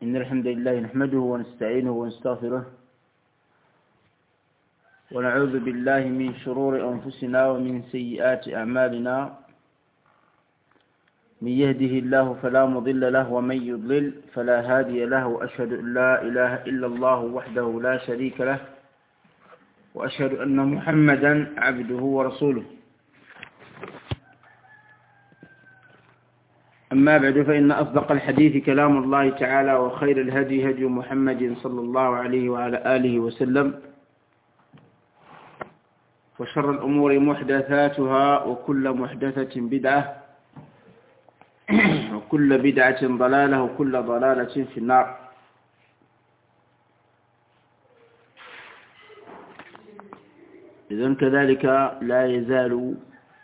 إن الحمد لله نحمده ونستعينه ونستغفره ونعوذ بالله من شرور أنفسنا ومن سيئات أعمالنا. من يهده الله فلا مضل له ومن يضلل فلا هادي له، وأشهد أن لا إله إلا الله وحده لا شريك له، وأشهد أن محمدا عبده ورسوله. أما بعد، فإن أصدق الحديث كلام الله تعالى، وخير الهدي هدي محمد صلى الله عليه وعلى آله وسلم، وشر الأمور محدثاتها، وكل محدثة بدعة، وكل بدعة ضلالة، وكل ضلالة في النار. إذن كذلك لا يزال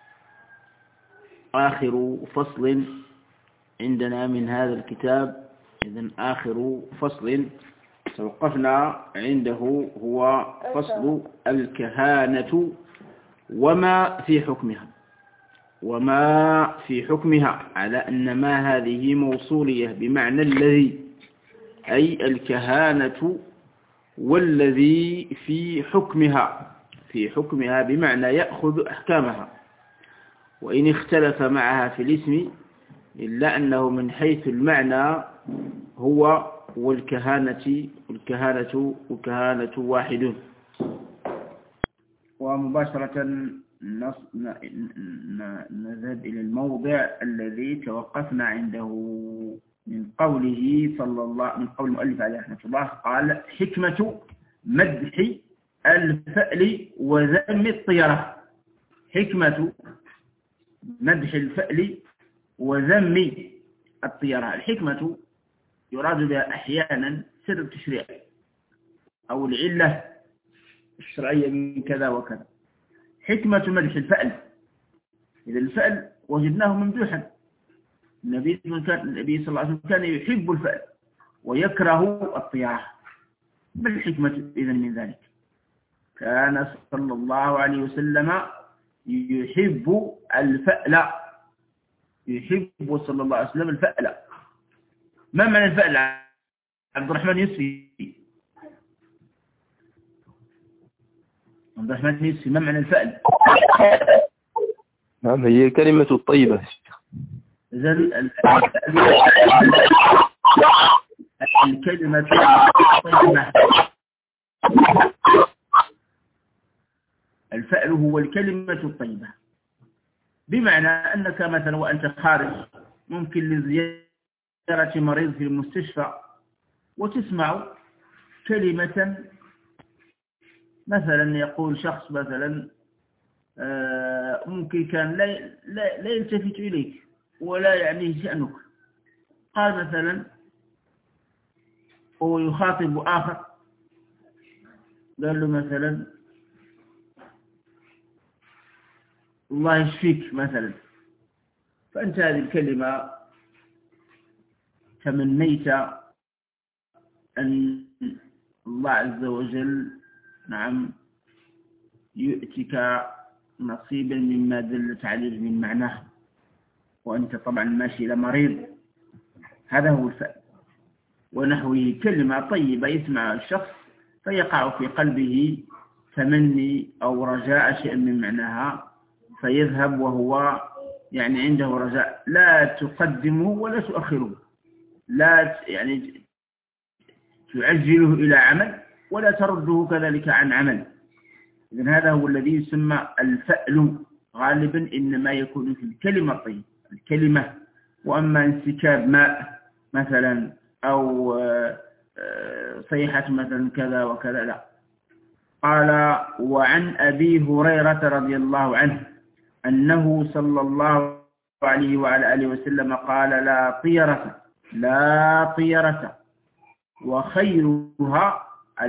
آخر فصل عندنا من هذا الكتاب. إذن آخر فصل توقفنا عنده هو فصل الكهانة وما في حكمها. وما في حكمها على أن ما هذه موصولية بمعنى الذي، أي الكهانة والذي في حكمها. في حكمها بمعنى يأخذ أحكامها، وإن اختلف معها في الاسم إلا أنه من حيث المعنى هو والكهانة واحد. ومباشرة نذهب إلى الموضع الذي توقفنا عنده من قوله من قول المؤلف عليه رحمة الله، قال: حكمة مدح الفأل وذم الطيرة. حكمة مدح الفأل وذم الطيرة. الحكمة يراد بها أحيانا سر التشريع أو العلة الشرعية من كذا وكذا. حكمة مدح الفأل، إذا الفأل وجدناه ممدوحا. النبي صلى الله عليه وسلم كان يحب الفأل ويكره الطيرة. ما الحكمة إذن من ذلك؟ كان صلى الله عليه وسلم يحب الفأل، يحب صلى الله عليه وسلم الفأل. ما معنى الفأل عبد الرحمن يوسفي؟ عبد الرحمن يوسفي، ما معنى الفأل؟ نعم، هي كلمة الطيبة. الكلمة الطيبة. الفأل هو الكلمة الطيبة، بمعنى أنك مثلا وأنت خارج ممكن لزيارة مريض في المستشفى وتسمع كلمة، مثلا يقول شخص مثلا ممكن كان لا يلتفت إليك ولا يعنيه شأنك، قال مثلا هو يخاطب آخر، قال له مثلا: الله يشفيك مثلا. فأنت هذه الكلمة تمنيت أن الله عز وجل يؤتك نصيبا مما دلت عليه من معناه، وأنت طبعا ماشي لمريض. هذا هو الفأل. ونحوه كلمة طيبة يسمع الشخص فيقع في قلبه تمني أو رجاء شيء من معناها، فيذهب وهو عنده رجاء. لا تقدمه ولا تؤخره، لا تعجله إلى عمل ولا ترده كذلك عن عمل. إذن هذا هو الذي يسمى الفأل. غالبا إنما يكون في الكلمة الطيبة، الكلمة. وأما انسكاب ماء مثلا أو صيحة مثلا كذا وكذا لا. قال: وعن أبي هريرة رضي الله عنه أنه صلى الله عليه وعلى آله وسلم قال: لا طيرة وخيرها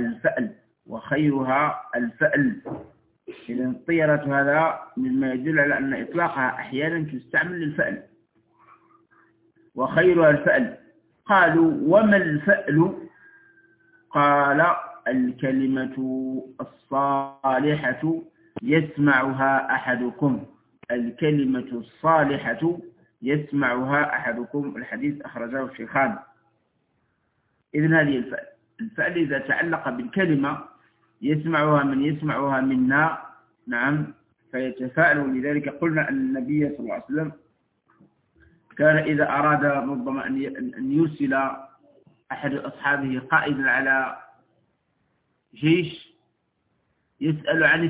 الفأل. إذن الطيرة هذا مما يدل على أن إطلاقها أحيانا تستعمل للفأل، وخيرها الفأل. قالوا: وما الفأل؟ قال: الكلمة الصالحة يسمعها أحدكم. الكلمة الصالحة يسمعها أحدكم. الحديث أخرجه الشيخان. إذن هذه الفعل. الفعل إذا تعلق بالكلمة يسمعها من يسمعها منا، نعم، فيتفاعل. لذلك قلنا أن النبي صلى الله عليه وسلم كان إذا أراد ربما أن يرسل أحد أصحابه قائدا على جيش يسأل عن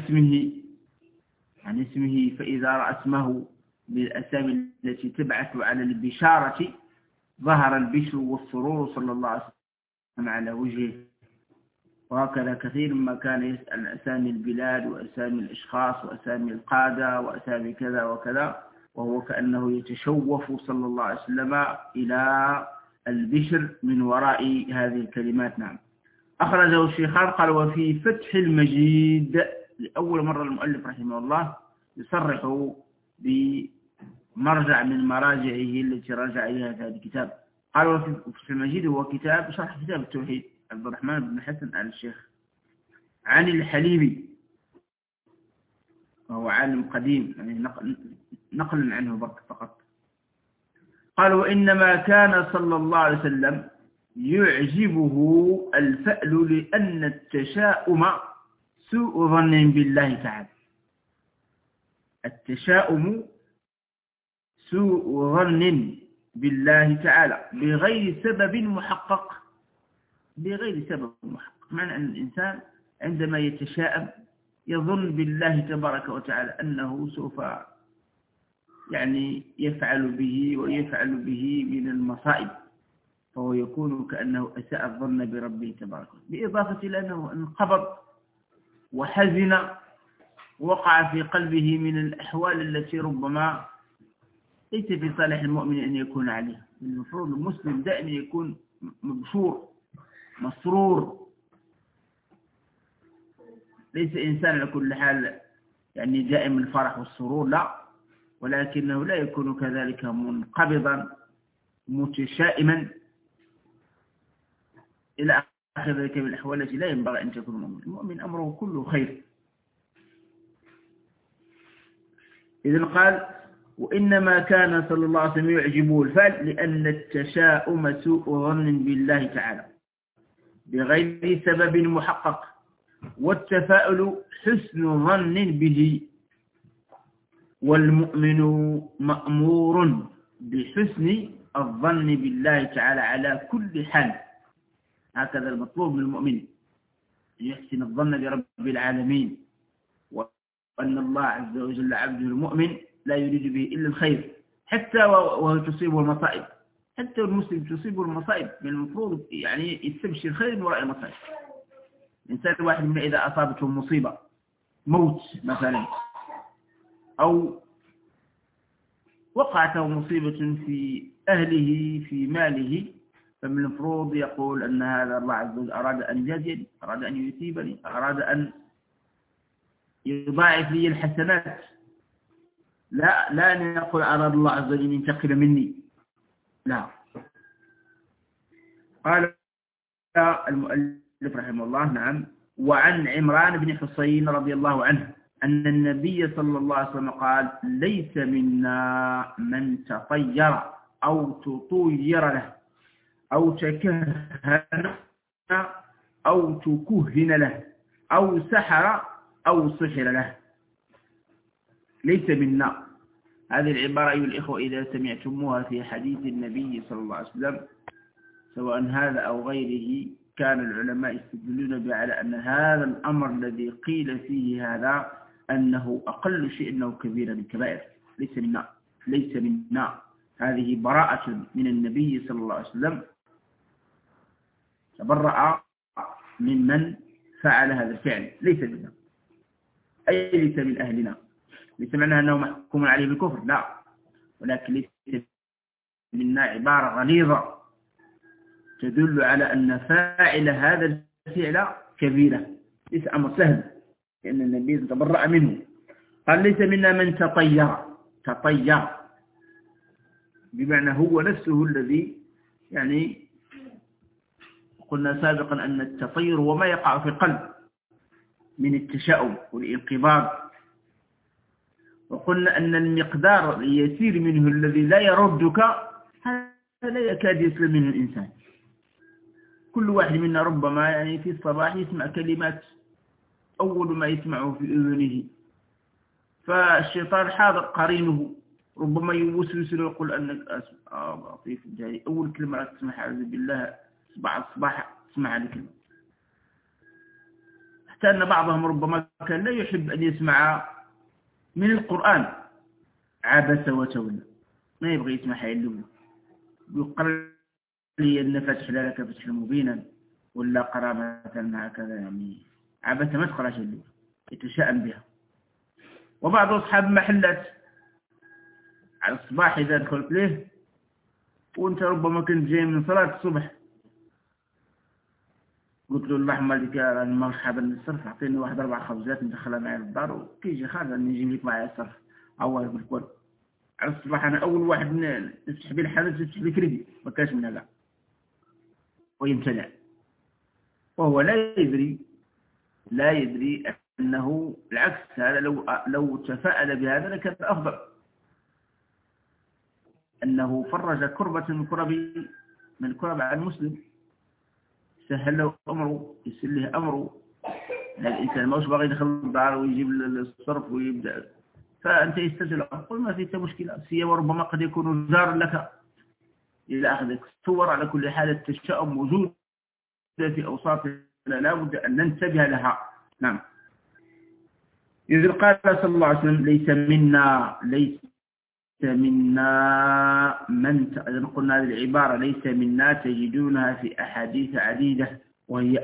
اسمه، فإذا رأى اسمه بالأسامي التي تبعث على البشارة ظهر البشر والسرور صلى الله عليه وسلم على وجهه. وهكذا كثير ما كان يسأل عن أسامي البلاد وأسامي الأشخاص وأسامي القادة وأسامي كذا وكذا، وهو كأنه يتشوف صلى الله عليه وسلم إلى البشر من وراء هذه الكلمات. نعم. أخرجه الشيخان قال وفي فتح المجيد لأول مرة المؤلف رحمه الله يصرح بمرجع من مراجعه التي رجع إليها في هذا الكتاب. قال وفي فتح المجيد هو كتاب شرح كتاب التوحيد عبد الرحمن بن حسن آل الشيخ عن الحليبي، وهو عالم قديم يعني نقل عنه فقط. قال وإنما كان صلى الله عليه وسلم يعجبه الفأل لأن التشاؤم سوء ظن بالله تعالى. التشاؤم سوء ظن بالله تعالى بغير سبب محقق. معنى أن الإنسان عندما يتشاءم يظن بالله تبارك وتعالى أنه سوف يعني يفعل به ويفعل به من المصائب، فهو يكون كأنه أساء الظن بربه تبارك وتعالى، بإضافة إلى أنه انقبض وحزن وقع في قلبه من الأحوال التي ربما ليس في صالح المؤمن أن يكون عليها. المفروض المسلم دائما يكون مبشور مسرور، ليس إنسان على كل حال يعني دائم الفرح والسرور، لا، ولكنه لا يكون كذلك منقبضا متشائما إلى آخر ذلك من الأحوال التي لا ينبغي أن تكون المؤمن. المؤمن أمره كله خير. إذن قال وإنما كان صلى الله عليه وسلم يعجبه الفعل لأن التشاؤم سوء ظن بالله تعالى بغير سبب محقق، والتفاؤل حسن ظن به، والمؤمن مأمور بحسن الظن بالله تعالى على كل حال. هكذا المطلوب من المؤمن أن يحسن الظن برب العالمين، وأن الله عز وجل عبده المؤمن لا يريد به إلا الخير، حتى وهو تصيبه المصائب. حتى المسلم تصيبه المصائب من المفروض يعني يستبشر خير من وراء المصائب. الإنسان الواحد من إذا أصابته مصيبة موت مثلا، أو وقعته مصيبة في أهله في ماله، فمن المفروض يقول أن هذا الله عز وجل أراد أن يجزيني، أراد أن يثيبني، أراد أن يضاعف لي الحسنات، لا أن يقول أراد الله عز وجل أن ينتقم مني، لا. قال المؤلف رحمه الله نعم وعن عمران بن حسين رضي الله عنه أن النبي صلى الله عليه وسلم قال ليس منا من تطير أو تطير له أو تكهن أو تكهن له أو سحر أو سحر له. ليس منا، هذه العبارة أيها الإخوة إذا سمعتموها في حديث النبي صلى الله عليه وسلم سواء هذا أو غيره، كان العلماء يستدلون به على أن هذا الأمر الذي قيل فيه هذا أنه أقل شيء أنه كبير من الكبائر. ليس منا، هذه براءة من النبي صلى الله عليه وسلم، تبرأ ممن فعل هذا الفعل. ليس منا أي ليس من أهلنا، ليس معنى أنه محكوم عليه بالكفر، لا، ولكن ليس منا عبارة غليظة تدل على أن فاعل هذا الفعل كبيرة، ليس أمر سهل، لأن النبي تبرأ منه. قال ليس منا من تطير بمعنى هو نفسه الذي يعني قلنا سابقا أن التطير هو ما يقع في القلب من التشاؤم والانقباض، وقلنا أن المقدار اليسير منه الذي لا يردك هذا لا يكاد يسلم منه الإنسان. كل واحد منا ربما يعني في الصباح يسمع كلمات أول ما يسمعه في أذنه، فالشيطان حاضر قرينه ربما يوسوس له يقول أنك لطيف جاي أول كلمة تسمعها أعوذ بالله الصباح تسمع هذه الكلمة. حتى أن بعضهم ربما كان لا يحب أن يسمع من القرآن عبس وتولى، ما يبغي يسمعها إلا يقرأ لي أن فتح لك فتحا مبينا ولا قرابة هكذا، يعني عبس ما تقرأ شيء يتشائم بها. وبعض أصحاب محلات على الصباح إذا دخلت له وأنت ربما كنت جاي من صلاة الصبح قلت له اللهم لك مرحبا للصرف أعطيني واحد 4 خبزات ندخلها معي للدار وكيجي خارج نجيب لك معي الصرف أول بالكل. على الصباح أنا أول واحد نفتح به الحدث يفتح لي كريدي ما كاش من هذا ويمتنع، وهو لا يدري أنه العكس. هذا لو تفاءل بهذا لكان أفضل، أنه فرج كربة من كرب على المسلم، سهل له أمره، يسر له أمره. الإنسان ما باغي يدخل الدار ويجيب الصرف ويبدأ، فأنت يستجل أقول ما فيه مشكلة، سيما ربما قد يكون جار لك إلى أخذك صور. على كل حال التشاؤم موجود في أوساطنا لا بد أن ننتبه لها. نعم. إذ قال صلى الله عليه وسلم ليس منا من إذا قلنا هذه العبارة ليس منا تجدونها في أحاديث عديدة، وهي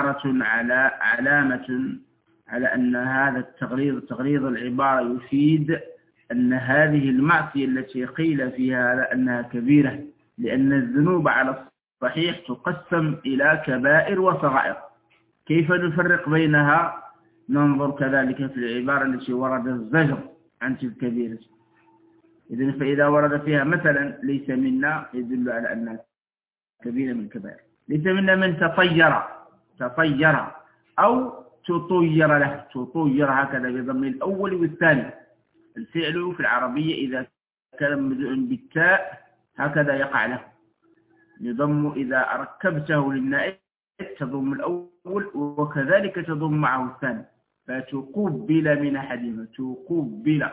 علامة على أن هذا تغليظ العبارة يفيد أن هذه المعصية التي قيل فيها أنها كبيرة، لأن الذنوب على الصحيح تقسم إلى كبائر وصغائر. كيف نفرق بينها؟ ننظر كذلك في العبارة التي ورد الزجر عن تلك الكبيرة. إذن فإذا ورد فيها مثلا ليس منا يدل على أنها كبيرة من الكبائر. ليس منا من تطير أو تطير له، تطير هكذا بضم الأول والثاني. الفعل في العربية إذا كان مبدوء بالتاء هكذا يقع له، يضم إذا ركبته للنائب تضم الأول وكذلك تضم معه الثاني، فتقبل من أحدهما تقبل.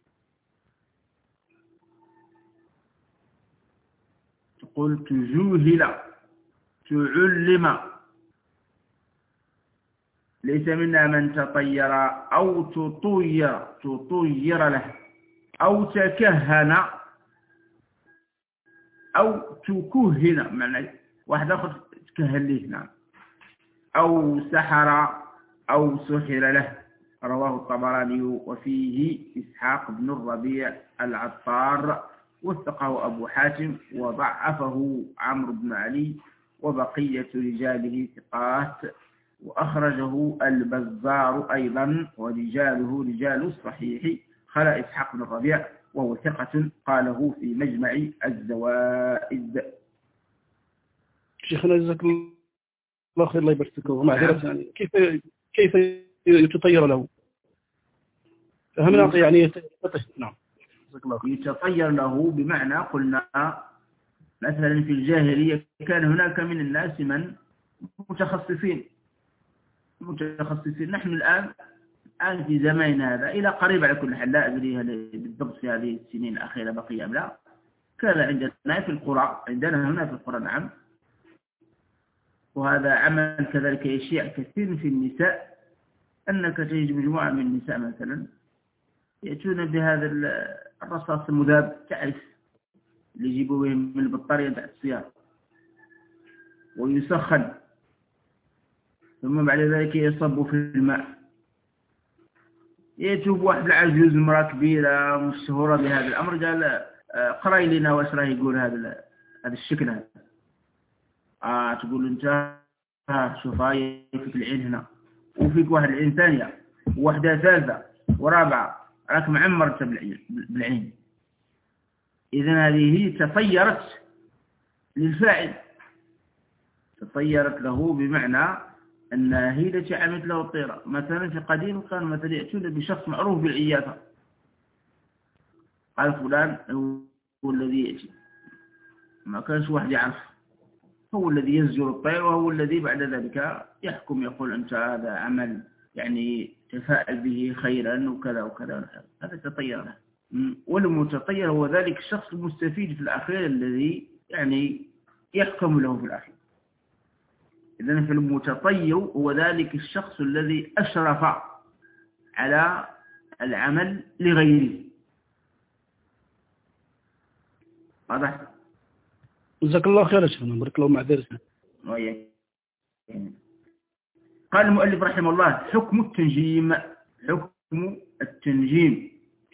تقول تجوهل تعلم. ليس منا من تطير أو تطير له أو تكهن أو تكهن، معنى واحد آخر تكهن له. نعم. أو سحر أو سحر له. رواه الطبراني وفيه إسحاق بن الربيع العطار، وثقه أبو حاتم وضعفه عمرو بن علي، وبقية رجاله ثقات، وأخرجه البزار أيضا ورجاله رجال الصحيح خلا إسحاق بن الربيع وهو ثقة قاله في مجمع الزوائد. شيخنا جزاك الله خير، الله يبارك فيك. ومعذرة يعني كيف يتطير له؟ فهمنا يعني نعم. يتطير له بمعنى قلنا مثلا في الجاهلية كان هناك من الناس من متخصصين. نحن الآن في زماننا هذا إلى قريب على كل حال، لا أدري هل بالضبط في هذه السنين الأخيرة بقي أم لا، كان عندنا في القرى، عندنا هنا في القرى نعم، وهذا عمل كذلك يشيع كثير في النساء، أنك تجد مجموعة من النساء مثلا يأتون بهذا الرصاص المذاب، تعرف اللي يجيبوه من البطارية تاع السيارة ويسخن، ثم بعد ذلك يصب في الماء. يتوب واحد العجوز امرأة كبيرة مشهورة بهذا الأمر، قال قرأي لنا واش راه يقول هذا الشكل هذا. تقول أنت شوف هاي فيك العين هنا وفيك واحد العين ثانية وواحدة ثالثة ورابعة، راك معمرت بالعين. إذن هذه هي تطيرت للفاعل، تطيرت له بمعنى أنها هي التي عملت له الطيرة. مثلا في قديم كان مثلا يأتون بشخص معروف بالعيافة، قال فلان هو الذي يأتي، ما كانش واحد يعرف، هو الذي يزجر الطير، وهو الذي بعد ذلك يحكم، يقول أنت هذا عمل يعني تفاءل به خيرا وكذا وكذا. هذا تطير له. والمتطير هو ذلك الشخص المستفيد في الأخير الذي يعني يحكم له في الأخير. إذن فالمتطير هو ذلك الشخص الذي أشرف على العمل لغيره. واضح؟ جزاك الله خير يا شيخنا، بارك الله مع درسنا. قال المؤلف رحمه الله: حكم التنجيم. حكم التنجيم.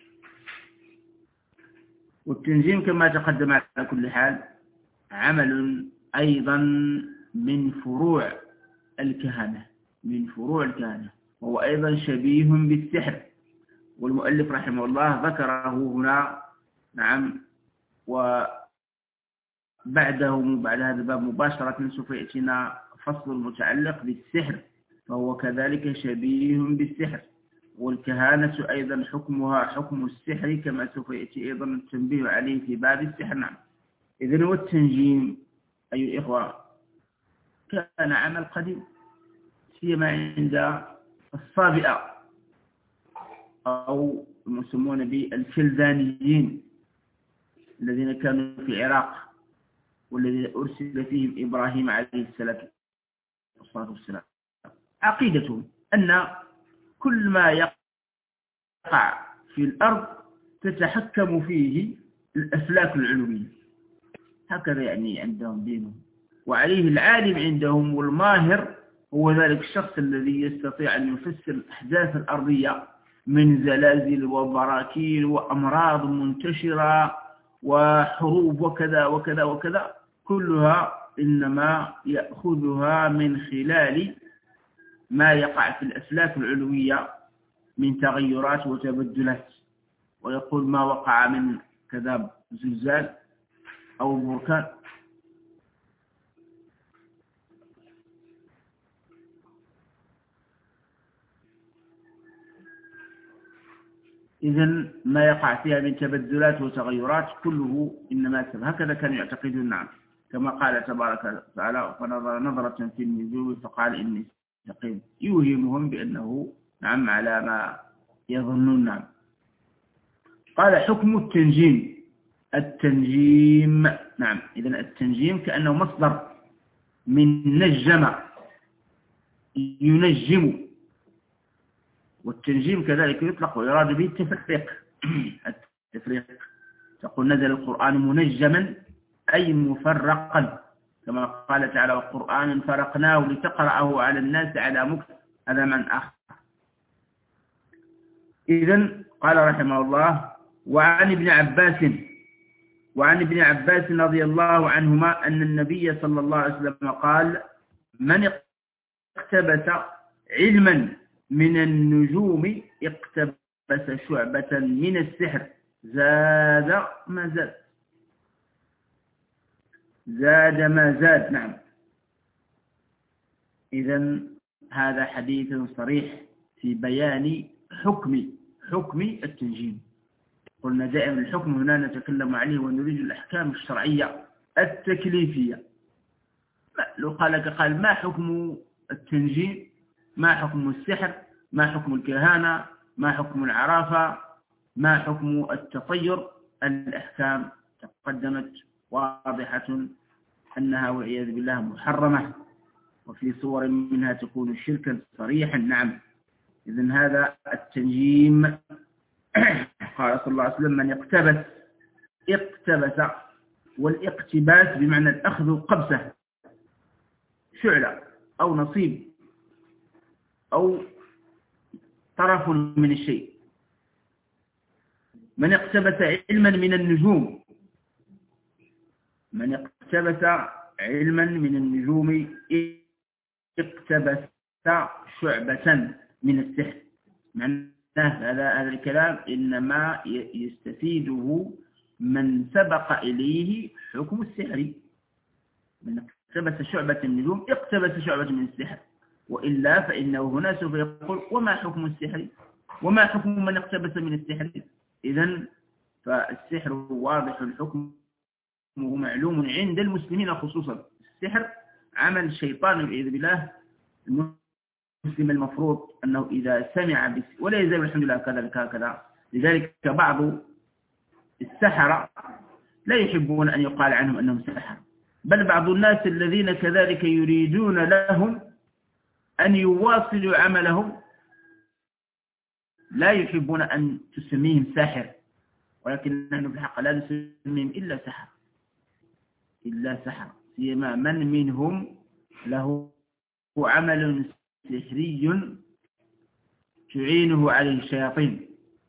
والتنجيم كما تقدم على كل حال عمل أيضا من فروع الكهنة، من فروع الكهنة، وهو أيضا شبيه بالسحر. والمؤلف رحمه الله ذكره هنا، نعم، بعد هذا الباب مباشرة سوف يأتينا فصل متعلق بالسحر، فهو كذلك شبيه بالسحر. والكهانة أيضا حكمها حكم السحر، كما سوف يأتي أيضا التنبيه عليه في باب السحر. نعم. إذن والتنجيم أيها الإخوة كان عمل قديم، سيما عند الصابئة أو المسمون بالكلدانيين الذين كانوا في العراق، والذين أرسل فيهم إبراهيم عليه الصلاة والسلام. عقيدتهم أن كل ما يقع في الأرض تتحكم فيه الأفلاك العلوية، هكذا يعني عندهم دينهم. وعليه العالم عندهم والماهر هو ذلك الشخص الذي يستطيع أن يفسر الأحداث الأرضية من زلازل وبراكين وأمراض منتشرة وحروب وكذا وكذا وكذا، كلها إنما يأخذها من خلال ما يقع في الأفلاك العلوية من تغيرات وتبدلات، ويقول ما وقع من كذا زلزال أو بركان. إذن ما يقع فيها من تبدلات وتغيرات كله إنما سبب. هكذا كانوا يعتقدون. نعم، كما قال تبارك وتعالى: فنظر نظرة في النجوم فقال إني سقيم، يوهمهم بأنه نعم على ما يظنون. نعم. قال: حكم التنجيم. التنجيم، نعم، إذن التنجيم كأنه مصدر من نجم ينجم، والتنجيم كذلك يطلق ويراد به التفريق. التفريق، تقول نزل القرآن منجما أي مفرقا، كما قال تعالى: وقرآن فرقناه لتقرأه على الناس على مكث. هذا من آخر. إذن قال رحمه الله: وعن ابن عباس رضي الله عنهما أن النبي صلى الله عليه وسلم قال: من اقتبس علما من النجوم اقتبس شعبة من السحر زاد ما زاد. نعم. إذن هذا حديث صريح في بيان حكم التنجيم. قلنا دائما الحكم هنا نتكلم عليه ونريد الأحكام الشرعية التكليفية. لو قال ما حكم التنجيم، ما حكم السحر، ما حكم الكهانة، ما حكم العرافة، ما حكم التطير، الأحكام تقدمت واضحة أنها والعياذ بالله محرمة، وفي صور منها تكون شركا صريحا. نعم. إذن هذا التنجيم قال صلى الله عليه وسلم: من اقتبس، والاقتباس بمعنى الأخذ قبسة، شعلة أو نصيب أو طرف من الشيء. من اقتبس علما من النجوم، من اقتبس علما من النجوم اقتبس شعبة من السحر. معناه هذا الكلام إنما يستفيده من سبق إليه حكم السحر. من اقتبس شعبة من النجوم اقتبس شعبة من السحر، وإلا فإنه هنا سوف يقول: وما حكم السحر؟ وما حكم من اقتبس من السحر؟ إذن فالسحر واضح الحكم ومعلوم عند المسلمين خصوصا. السحر عمل شيطان والعياذ بالله. المسلم المفروض أنه إذا سمع ولا يزال الحمد لله كذلك هكذا. لذلك بعض السحرة لا يحبون أن يقال عنهم أنهم سحر، بل بعض الناس الذين كذلك يريدون لهم أن يواصلوا عملهم لا يحبون أن تسميهم ساحر، ولكن نحن في الحق لا نسميهم إلا سحر، سيما من منهم له عمل سحري تعينه عليه الشياطين.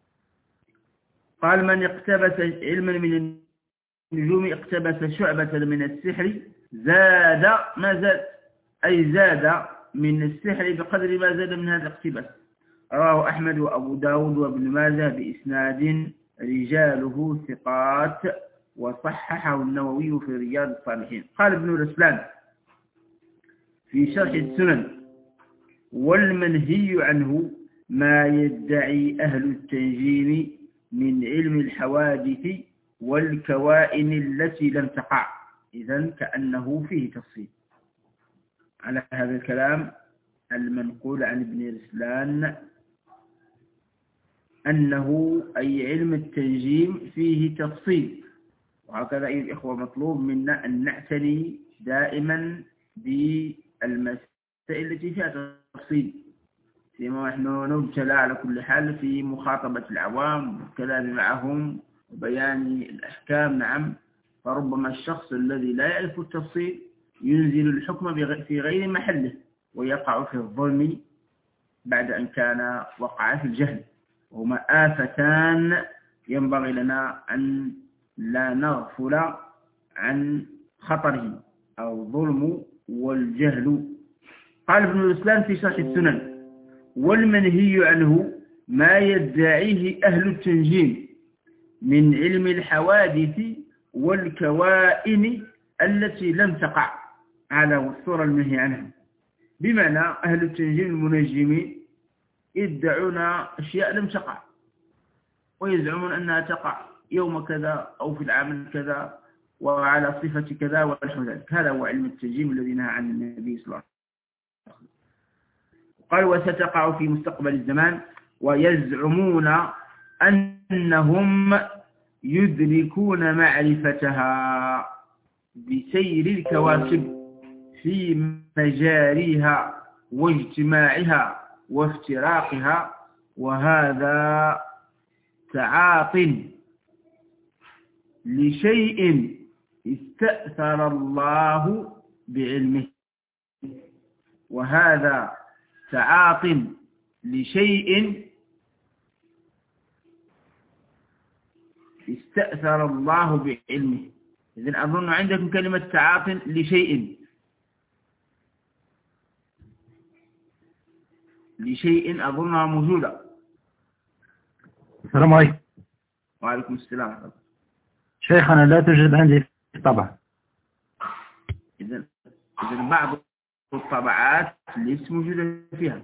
قال من اقتبس علما من النجوم اقتبس شعبة من السحر زاد ما زاد، أي زاد من السحر بقدر ما زاد من هذا الاقتباس. رواه أحمد وأبو داود وابن ماجه بإسناد رجاله ثقات، وصححه النووي في رياض الصالحين. قال ابن رسلان في شرح السنن: والمنهي عنه ما يدعي أهل التنجيم من علم الحوادث والكوائن التي لم تقع. إذن كأنه فيه تفصيل على هذا الكلام المنقول عن ابن رسلان، أنه أي علم التنجيم فيه تفصيل. وهكذا أيها الإخوة مطلوب منا أن نعتني دائما بالمسائل التي فيها تفصيل، فيما نحن نبتلى على كل حال في مخاطبة العوام والكلام معهم وبيان الأحكام. نعم، فربما الشخص الذي لا يعرف التفصيل ينزل الحكم في غير محله ويقع في الظلم بعد أن كان وقع في الجهل، وهما آفتان ينبغي لنا أن لا نغفل عن خطره، أو الظلم والجهل. قال ابن الإسلام في شرح السنن: والمنهي عنه ما يدعيه أهل التنجيم من علم الحوادث والكوائن التي لم تقع. هذا هو الصورة المنهي عنها، بمعنى أهل التنجيم المنجمين يدعون أشياء لم تقع، ويزعمون أنها تقع يوم كذا أو في العام كذا وعلى صفة كذا ونحو ذلك. هذا هو علم التنجيم الذي نهى عن النبي صلى الله عليه وسلم. قال: وستقع في مستقبل الزمان، ويزعمون أنهم يدركون معرفتها بسير الكواكب في مجاريها واجتماعها وافتراقها، وهذا تعاط لشيء استأثر الله بعلمه. وهذا تعاط لشيء استأثر الله بعلمه. إذن أظن عندكم كلمة تعاط لشيء أظنها موجودة. السلام عليكم. وعليكم السلام. شيخنا لا توجد عندي طبعا. إذن بعض الطبعات ليس موجودة فيها،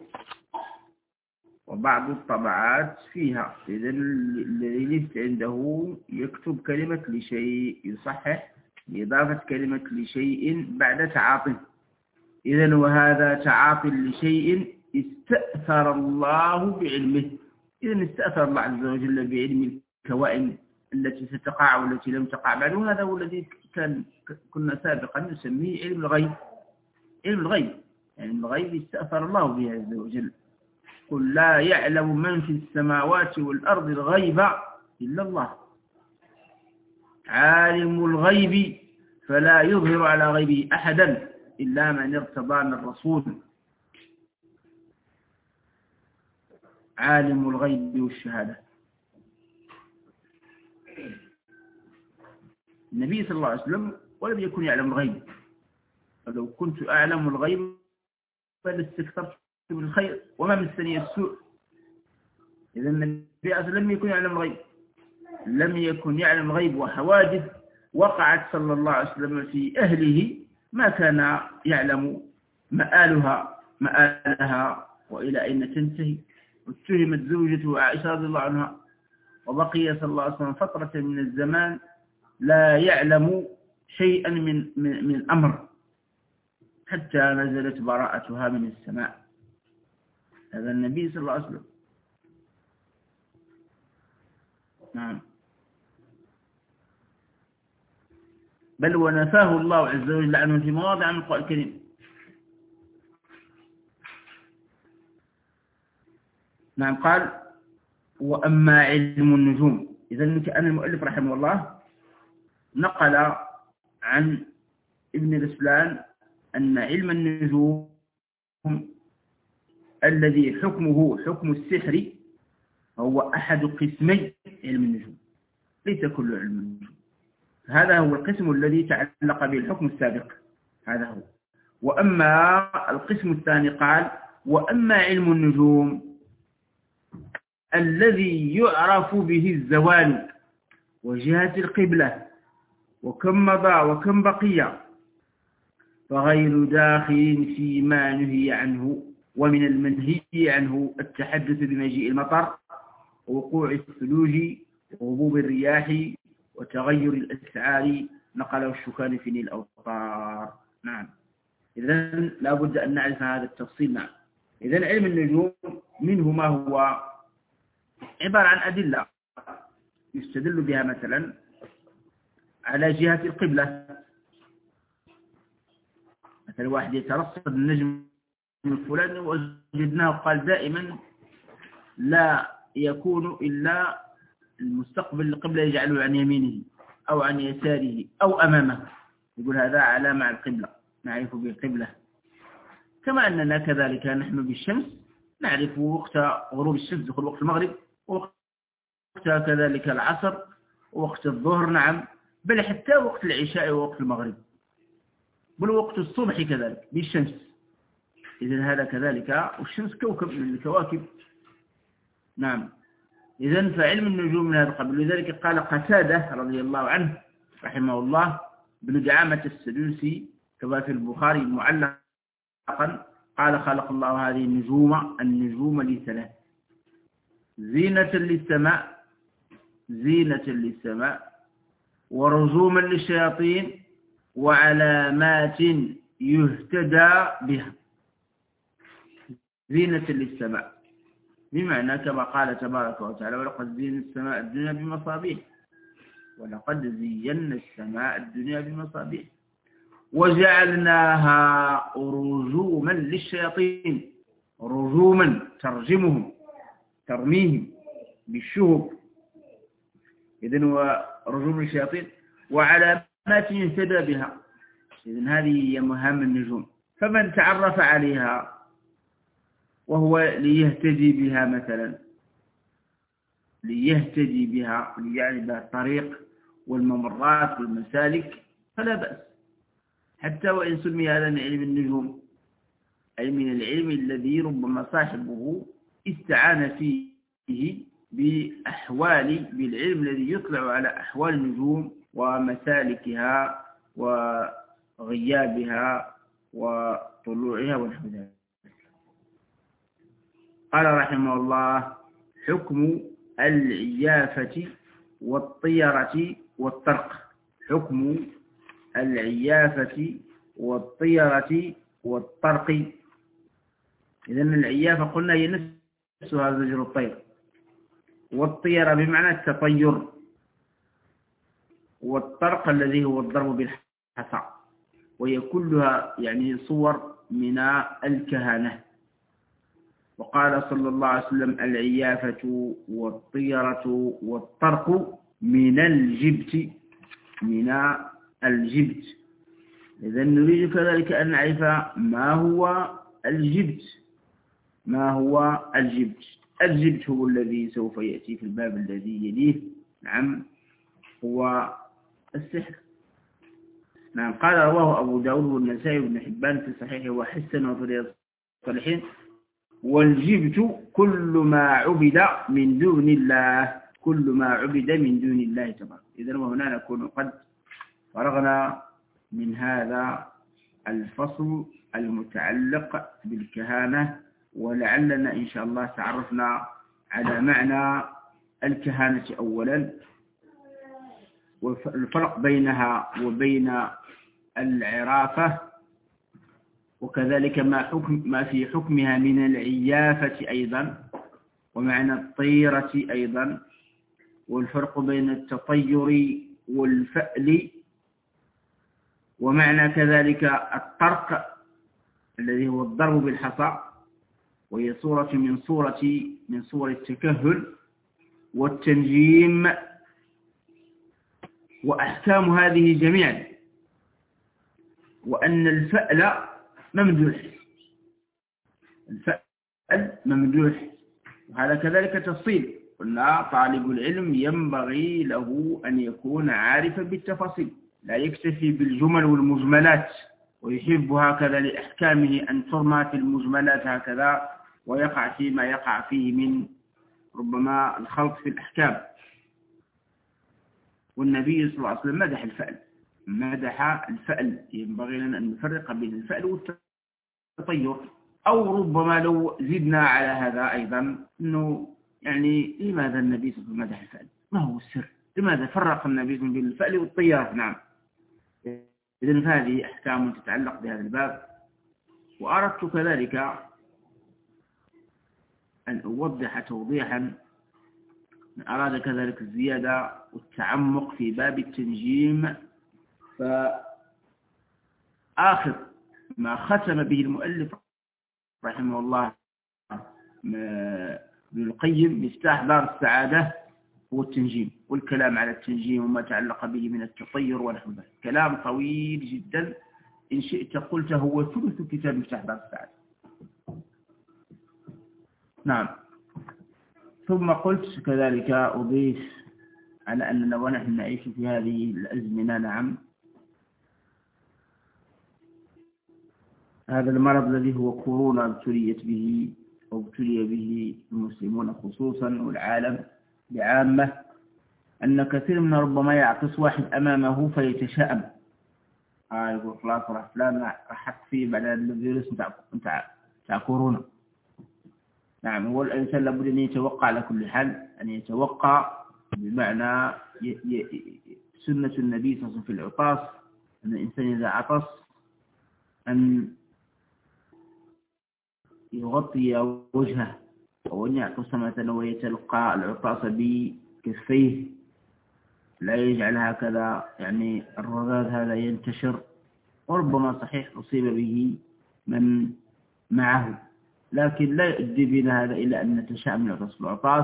وبعض الطبعات فيها. إذن الذي ليس عنده يكتب كلمة لشيء، يصحح بإضافة كلمة لشيء بعد تعاطي. إذن وهذا تعاطي لشيء استأثر الله بعلمه. إذن استأثر الله عز وجل بعلم الكوائن التي ستقع والتي لم تقع بعد، وهذا هو الذي كنا سابقا نسميه علم الغيب. علم الغيب يعني الغيب استأثر الله به عز وجل. قل لا يعلم من في السماوات والأرض الغيب إلا الله. عالم الغيب فلا يظهر على غيبه أحدا إلا من ارتضى من الرسول. عالم الغيب والشهادة. النبي صلى الله عليه وسلم ولم يكن يعلم الغيب، فلو كنت أعلم الغيب فلاستكثرت من الخير وما مسني السوء. إذا النبي صلى الله عليه وسلم لم يكن يعلم الغيب، لم يكن يعلم الغيب، وحوادث وقعت صلى الله عليه وسلم في أهله ما كان يعلم مآلها وإلى أين تنتهي. واتهمت زوجته عائشة رضي الله عنها، وبقي صلى الله عليه وسلم فترة من الزمان لا يعلم شيئا من الأمر، حتى نزلت براءتها من السماء. هذا النبي صلى الله عليه وسلم. نعم. بل ونفاه الله عز وجل عنه في مواضع من القرآن الكريم. نعم. قال وأما علم النجوم. إذن كأن المؤلف رحمه الله نقل عن ابن رسلان أن علم النجوم الذي حكمه حكم السحر هو أحد قسمي علم النجوم، ليس كل علم النجوم. هذا هو القسم الذي تعلق به الحكم السابق، هذا هو. وأما القسم الثاني قال وأما علم النجوم الذي يعرف به الزوال وجهة القبلة وكم مضى وكم بقي فغير داخل فيما نهي عنه. ومن المنهي عنه التحدث بمجيء المطر ووقوع الثلوج وهبوب الرياح وتغير الأسعار نقله الشوكاني في نيل الأوطار. نعم. إذن لا بد أن نعرف هذا التفصيل. نعم. إذن علم النجوم منه ما هو عبارة عن أدلة يستدل بها مثلا على جهة القبلة. مثلا واحد يترصد النجم الفلاني وجدناه قال دائما لا يكون إلا المستقبل القبلة يجعله عن يمينه أو عن يساره أو أمامه، يقول هذا علامة على القبلة، نعرف بالقبلة. كما أننا كذلك نحن بالشمس نعرف وقت غروب الشمس دخول وقت المغرب ووقت كذلك العصر ووقت الظهر. نعم. بل حتى وقت العشاء ووقت المغرب، بل وقت الصبح كذلك بالشمس. إذن هذا كذلك، والشمس كوكب من الكواكب. نعم. إذن فعلم النجوم من هذا القبيل. لذلك قال قتادة رضي الله عنه رحمه الله بن دعامة السدوسي كما في البخاري معلقا قال خلق الله هذه النجوم لثلاث: زينة للسماء ورزوما للشياطين وعلامات يهتدى بها. زينة للسماء بمعنى كما قال تبارك وتعالى ولقد زينا السماء الدنيا بمصابيح ولقد زينا السماء الدنيا بمصابيح وجعلناها رجوما للشياطين. رجوما ترميهم بالشهب. إذن ورجوم للشياطين وعلامات يهتدى بها. إذن هذه هي مهام النجوم. فمن تعرف عليها وهو ليهتدي بها مثلا، ليهتدي بها ليعرف الطريق والممرات والمسالك فلا بأس، حتى وإن سمي هذا من علم النجوم، أي من العلم الذي ربما صاحبه استعان فيه بالعلم الذي يطلع على أحوال النجوم ومسالكها وغيابها وطلوعها ونحو ذلك. قال رحمه الله حكم العيافة والطيرة والطرق. حكم العيافة والطيرة والطرق. إذن العيافة قلنا هي نفسها زجر الطير، والطيرة بمعنى التطير، والطرق الذي هو الضرب بالحصى، وهي كلها يعني صور من الكهانة. وقال صلى الله عليه وسلم العيافة والطيرة والطرق من الجبت. إذن نريد كذلك أن نعرف ما هو الجبت. الجبت هو الذي سوف يأتي في الباب الذي يليه. نعم. هو السحر. نعم. قال رواه أبو داود والنسائي وابن حبان في صحيحه وحسنه في رياض الصالحين: والجبت كل ما عبد من دون الله تبارك. إذن وهنا نكون قد فرغنا من هذا الفصل المتعلق بالكهانة، ولعلنا إن شاء الله تعرفنا على معنى الكهانة أولا، والفرق بينها وبين العرافة، وكذلك ما في حكمها من العيافة أيضا، ومعنى الطيرة أيضا، والفرق بين التطير والفأل، ومعنى كذلك الطرق الذي هو الضرب بالحصى، وهي صورة من صور التكهل، والتنجيم، وأحكام هذه جميعا، وأن الفأل ممدوح، الفأل ممدوح، وهذا كذلك تفصيل. قلنا طالب العلم ينبغي له أن يكون عارفا بالتفاصيل، لا يكتفي بالجمل والمجملات ويحب هكذا لأحكامه أن ترمى في المجملات هكذا ويقع فيما يقع فيه من ربما الخلط في الأحكام. والنبي صلى الله عليه وسلم مدح الفأل. ينبغي لنا أن نفرق بين الفأل والتطير. أو ربما لو زدنا على هذا أيضا أنه يعني لماذا النبي صلى الله عليه وسلم مدح الفأل؟ ما هو السر؟ لماذا فرق النبي صلى الله عليه وسلم بين الفأل والطيرة؟ نعم، إذن هذه أحكام تتعلق بهذا الباب. وأردت كذلك أن أوضح توضيحا من أراد كذلك الزيادة والتعمق في باب التنجيم. فآخر ما ختم به المؤلف رحمه الله ابن القيم مفتاح دار السعادة هو التنجيم، والكلام على التنجيم وما تعلق به من التطير ونحو ذلك. كلام طويل جدا، إن شئت قلت هو ثلث كتاب مفتاح دار السعادة. نعم. ثم قلت كذلك أضيف على أننا ونحن نعيش في هذه الأزمنة، نعم، هذا المرض الذي هو كورونا ابتلي به المسلمون خصوصا والعالم بعامة، أن كثير من ربما يعطس واحد أمامه فيتشائم، يقول خلاص راح فلان راح فيه بعد الفيروس بتاع كورونا. نعم، هو الإنسان لابد أن يتوقع على كل حال، أن يتوقع بمعنى سنة النبي صلى الله عليه وسلم في العطاس، أن الإنسان إذا عطس أن يغطي وجهه، أو أن يعطس مثلا ويتلقى العطاس بكفيه، لا يجعل هكذا يعني الرذاذ هذا ينتشر، وربما صحيح أصيب به من معه، لكن لا يؤدي بنا هذا إلى أن نتشائم من العطاس. العطاس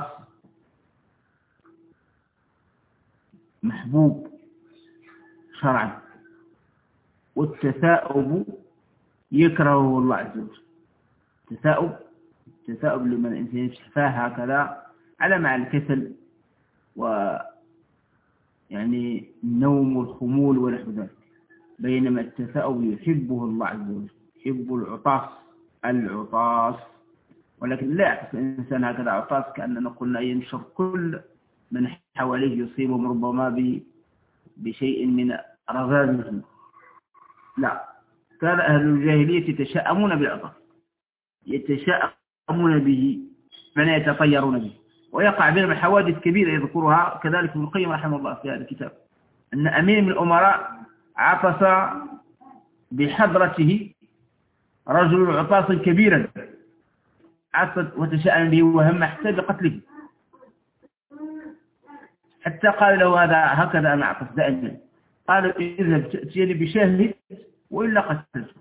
محبوب شرعا، والتثاؤب يكرهه الله عز وجل. التثاؤب لمن الإنسان يشفاه هكذا على مع الكسل ويعني النوم والخمول ونحو ذلك، بينما التثاؤب يحبه الله عز وجل، يحب العطاس، ولكن لا يعطس الإنسان هكذا عطاس كأننا قلنا ينشر كل من حواليه يصيبهم ربما بشيء من رذاذه. لا، كان أهل الجاهلية يتشائمون بالعطاس، يتشائمون به، من يتطيرون به، ويقع بينهم حوادث كبيرة يذكرها كذلك ابن القيم رحمه الله في هذا الكتاب، أن أمير من الأمراء عطس بحضرته رجل عطاسا كبيرا، عطس وتشاءم به وهم حتى بقتله، حتى قال له هكذا أنا أعطس دائما، قال اذهب تأتيني بشاهد وإلا قتلته.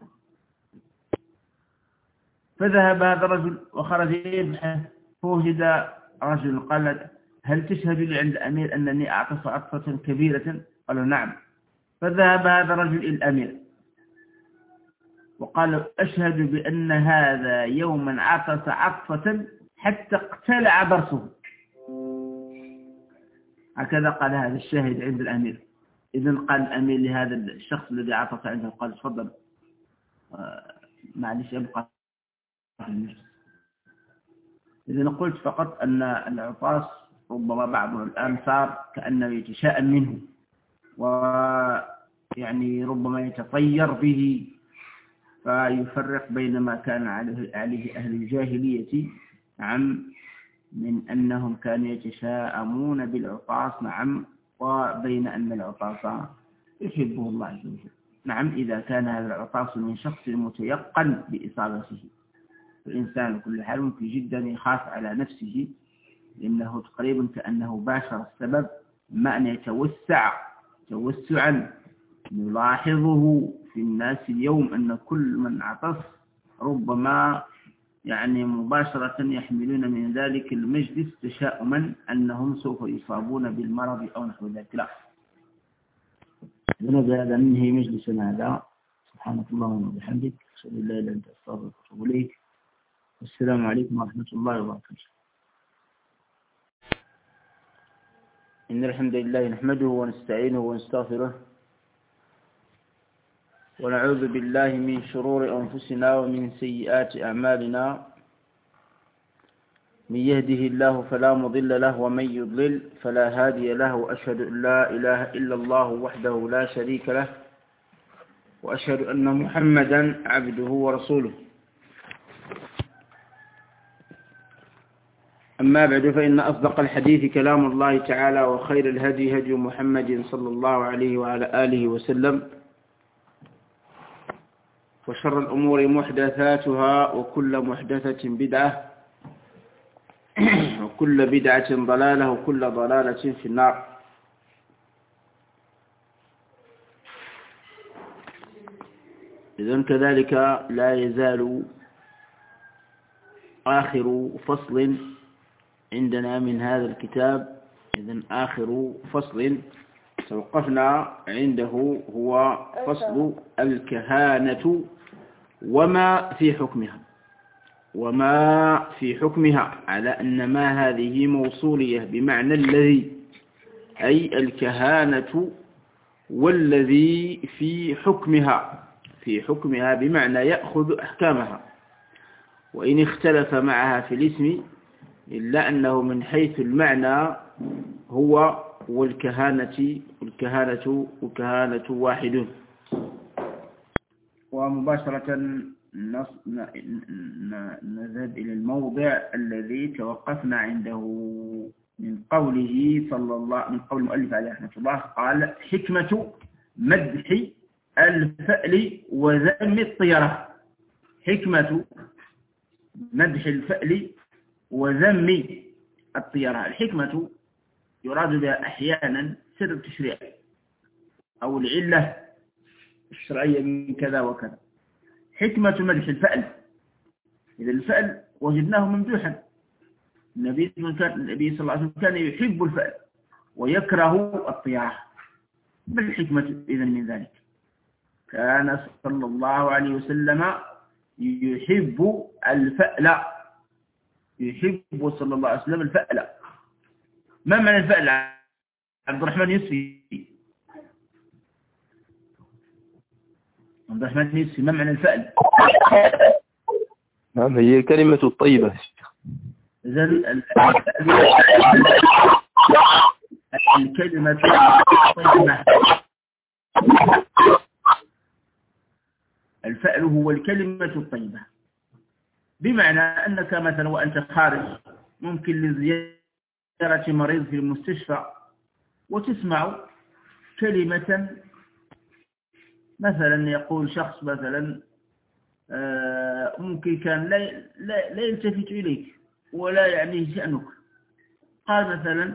فذهب هذا الرجل وخرج يبحث، فوجد رجل قال هل تشهد لي عند الأمير أنني أعطس عطسة كبيرة؟ قال نعم. فذهب هذا الرجل إلى الأمير وقال أشهد بأن هذا يوما عطس عطسة حتى اقتلع ضرسه. هكذا قال هذا الشاهد عند الأمير. إذن قال الأمير لهذا الشخص الذي عطس عنده، قال تفضل معلش أبقى. إذن قلت فقط أن العطاس ربما بعض الآن صار كأنه يتشائم منه، ويعني ربما يتطير به، فيفرق بين ما كان عليه أهل الجاهلية نعم من أنهم كانوا يتشائمون بالعطاس نعم، وبين أن العطاس يحبه الله عز وجل. نعم إذا كان هذا العطاس من شخص متيقن بإصابته. الإنسان بكل حال ممكن جدا يخاف على نفسه، لأنه تقريبا كأنه باشر السبب، ما أن يتوسع توسعا نلاحظه في الناس اليوم أن كل من عطس ربما يعني مباشرة يحملون من ذلك المجلس تشاؤما أنهم سوف يصابون بالمرض أو نحو ذلك. لا، بهذا ننهي مجلسنا هذا. سبحانك اللهم وبحمدك، أشهد أن لا إله إلا أنت، أستغفرك وأتوب إليك. والسلام عليكم ورحمة الله وبركاته. إن الحمد لله نحمده ونستعينه ونستغفره ونعوذ بالله من شرور أنفسنا ومن سيئات أعمالنا. من يهده الله فلا مضل له ومن يضلل فلا هادي له، وأشهد أن لا إله إلا الله وحده لا شريك له، وأشهد أن محمدا عبده ورسوله. أما بعد، فإن أصدق الحديث كلام الله تعالى، وخير الهدي هدي محمد صلى الله عليه وعلى آله وسلم، وشر الأمور محدثاتها، وكل محدثة بدعة، وكل بدعة ضلالة، وكل ضلالة في النار. إذن كذلك لا يزال آخر فصل عندنا من هذا الكتاب. إذن آخر فصل توقفنا عنده هو فصل الكهانة وما في حكمها. وما في حكمها على أن ما هذه موصولية بمعنى الذي، أي الكهانة والذي في حكمها، في حكمها بمعنى يأخذ أحكامها، وإن اختلف معها في الاسم إلا أنه من حيث المعنى هو والكهانة واحد. ومباشرة نذهب إلى الموضع الذي توقفنا عنده من قوله من قول المؤلف عليه رحمة الله، قال: حكمة مدح الفأل وذم الطيرة. حكمة مدح الفأل وذم الطيرة. الحكمة يراد بها أحيانا سر التشريع أو العلة الشرعية من كذا وكذا. حكمة مدح الفأل، إذا الفأل وجدناه ممدوحا. النبي صلى الله عليه وسلم كان يحب الفأل ويكره الطيرة. ما الحكمة إذن من ذلك؟ كان صلى الله عليه وسلم يحب الفأل، يحب صلى الله عليه وسلم الفأل. ما معنى الفأل عبد الرحمن يوسفي؟ عبد الرحمن يوسفي، ما معنى الفأل؟ نعم، هي كلمة الطيبة. الكلمة الطيبة. الفأل هو الكلمة الطيبة، بمعنى أنك مثلا وأنت خارج ممكن لزيارة مريض في المستشفى وتسمع كلمة، مثلا يقول شخص مثلا ممكن كان لا يلتفت إليك ولا يعنيه شأنك، قال مثلا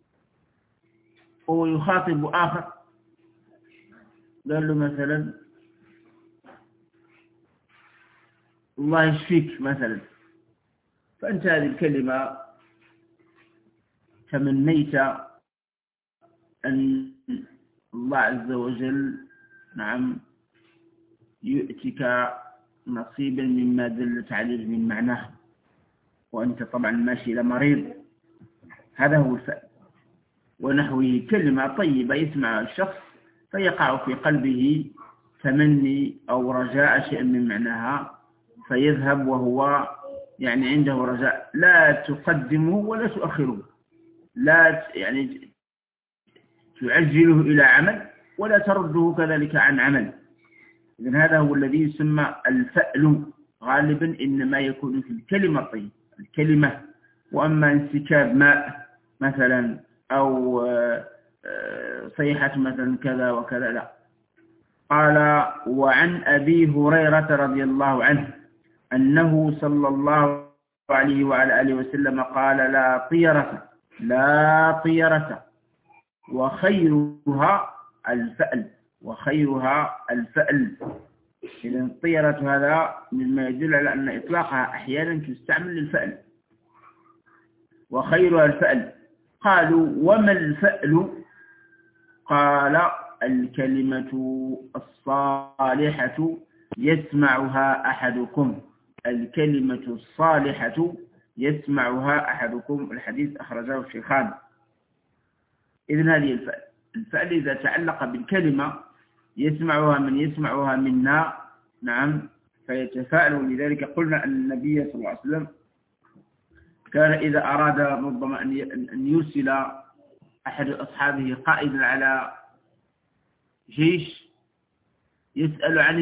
هو يخاطب آخر، قال له مثلا الله يشفيك مثلا، فأنت هذه الكلمة تمنيت أن الله عز وجل نعم يؤتك نصيبا مما دلت عليه من معناه، وأنت طبعا ماشي لمريض. هذا هو الفأل. ونحوه كلمة طيبة يسمع الشخص فيقع في قلبه تمني أو رجاء شيء من معناها، فيذهب وهو يعني عنده رجاء، لا تقدمه ولا تؤخره، لا يعني تعجله إلى عمل ولا ترده كذلك عن عمل. إذن هذا هو الذي يسمى الفأل. غالبا إنما يكون في الكلمة الطيبة، الكلمة. وأما انسكاب ماء مثلا أو صيحة مثلا كذا وكذا لا. قال وعن أبي هريرة رضي الله عنه أنه صلى الله عليه وعلى آله وسلم قال لا طيرة وخيرها الفأل. إذن الطيرة هذا مما يدل على أن إطلاقها أحيانا تستعمل للفأل، وخيرها الفأل. قالوا وما الفأل؟ قال الكلمة الصالحة يسمعها أحدكم. الكلمة الصالحة يسمعها أحدكم. الحديث أخرجه الشيخان. إذن هذه الفأل إذا تعلق بالكلمة يسمعها من يسمعها منا، نعم، فيتفاءل. لذلك قلنا أن النبي صلى الله عليه وسلم كان إذا أراد ربما أن يرسل أحد أصحابه قائدا على جيش يسأل عن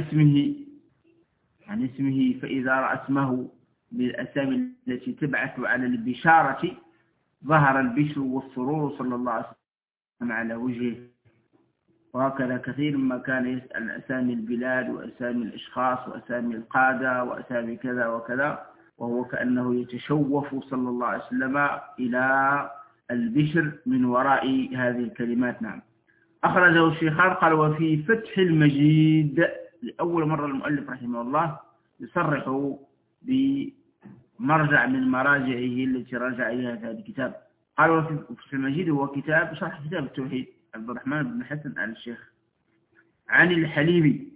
اسمه، فإذا رأى اسمه بالأسامي التي تبعث على البشارة ظهر البشر والسرور صلى الله عليه وسلم على وجهه. وهكذا كثير ما كان يسأل عن أسامي البلاد وأسامي الأشخاص وأسامي القادة وأسامي كذا وكذا، وهو كأنه يتشوف صلى الله عليه وسلم إلى البشر من وراء هذه الكلمات. نعم. أخرجه الشيخان. قال وفي فتح المجيد لأول مرة المؤلف رحمه الله يصرح بمرجع من مراجعه التي رجع إليها في هذا الكتاب. قال وفي فتح المجيد هو كتاب شرح كتاب التوحيد عبد الرحمن بن حسن آل الشيخ عن الحليبي،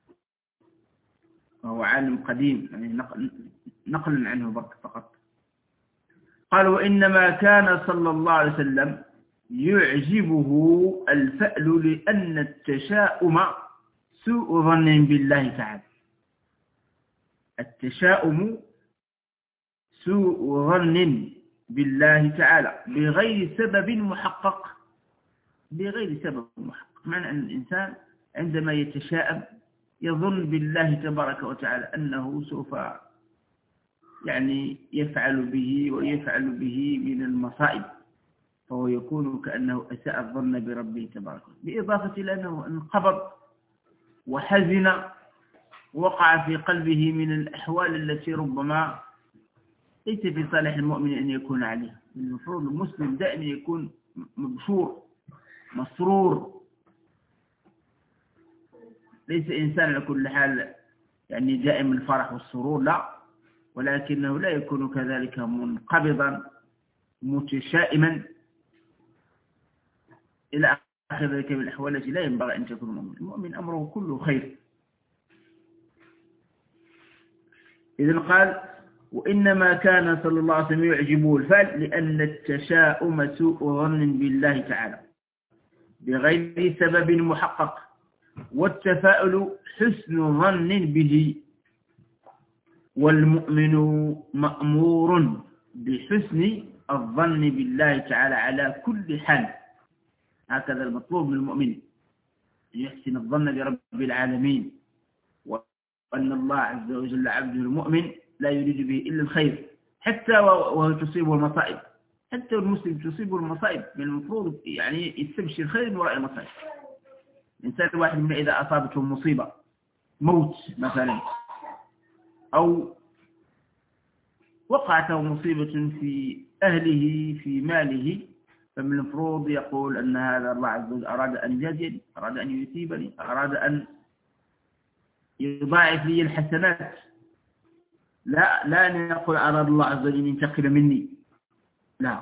وهو عالم قديم، يعني نقل عنه فقط. قال وإنما كان صلى الله عليه وسلم يعجبه الفأل لأن التشاؤم سوء ظن بالله تعالى. التشاؤم سوء ظن بالله تعالى بغير سبب محقق. معنى أن الإنسان عندما يتشاءم يظن بالله تبارك وتعالى أنه سوف يعني يفعل به ويفعل به من المصائب، فهو يكون كأنه أساء الظن بربه تبارك وتعالى، بإضافة إلى أنه انقبض وحزن وقع في قلبه من الأحوال التي ربما ليس في صالح المؤمن أن يكون عليها. المفروض المسلم دائما يكون مبشور مسرور، ليس إنسان على كل حال يعني دائم الفرح والسرور، لا، ولكنه لا يكون كذلك منقبضا متشائما إلى آخر ذلك من الأحوال التي لا ينبغي أن تكون مؤمن. المؤمن أمره كله خير. إذن قال وإنما كان صلى الله عليه وسلم يعجبه الفعل لأن التشاؤم سوء ظن بالله تعالى بغير سبب محقق، والتفاؤل حسن ظن به، والمؤمن مأمور بحسن الظن بالله تعالى على كل حال. هكذا المطلوب من المؤمن أن يحسن الظن برب العالمين، وأن الله عز وجل عبده المؤمن لا يريد به إلا الخير، حتى وهو تصيبه المصائب. حتى المسلم تصيبه المصائب من المفروض يعني يستبشر خير من وراء المصائب. الإنسان الواحد من إذا أصابته مصيبة موت مثلا، أو وقعته مصيبة في أهله في ماله، فمن المفروض يقول أن هذا الله عز وجل أراد أن يجزيني، أراد أن يثيبني، أراد أن يضاعف لي الحسنات، لا أن يقول أراد الله عز وجل أن ينتقم مني، لا.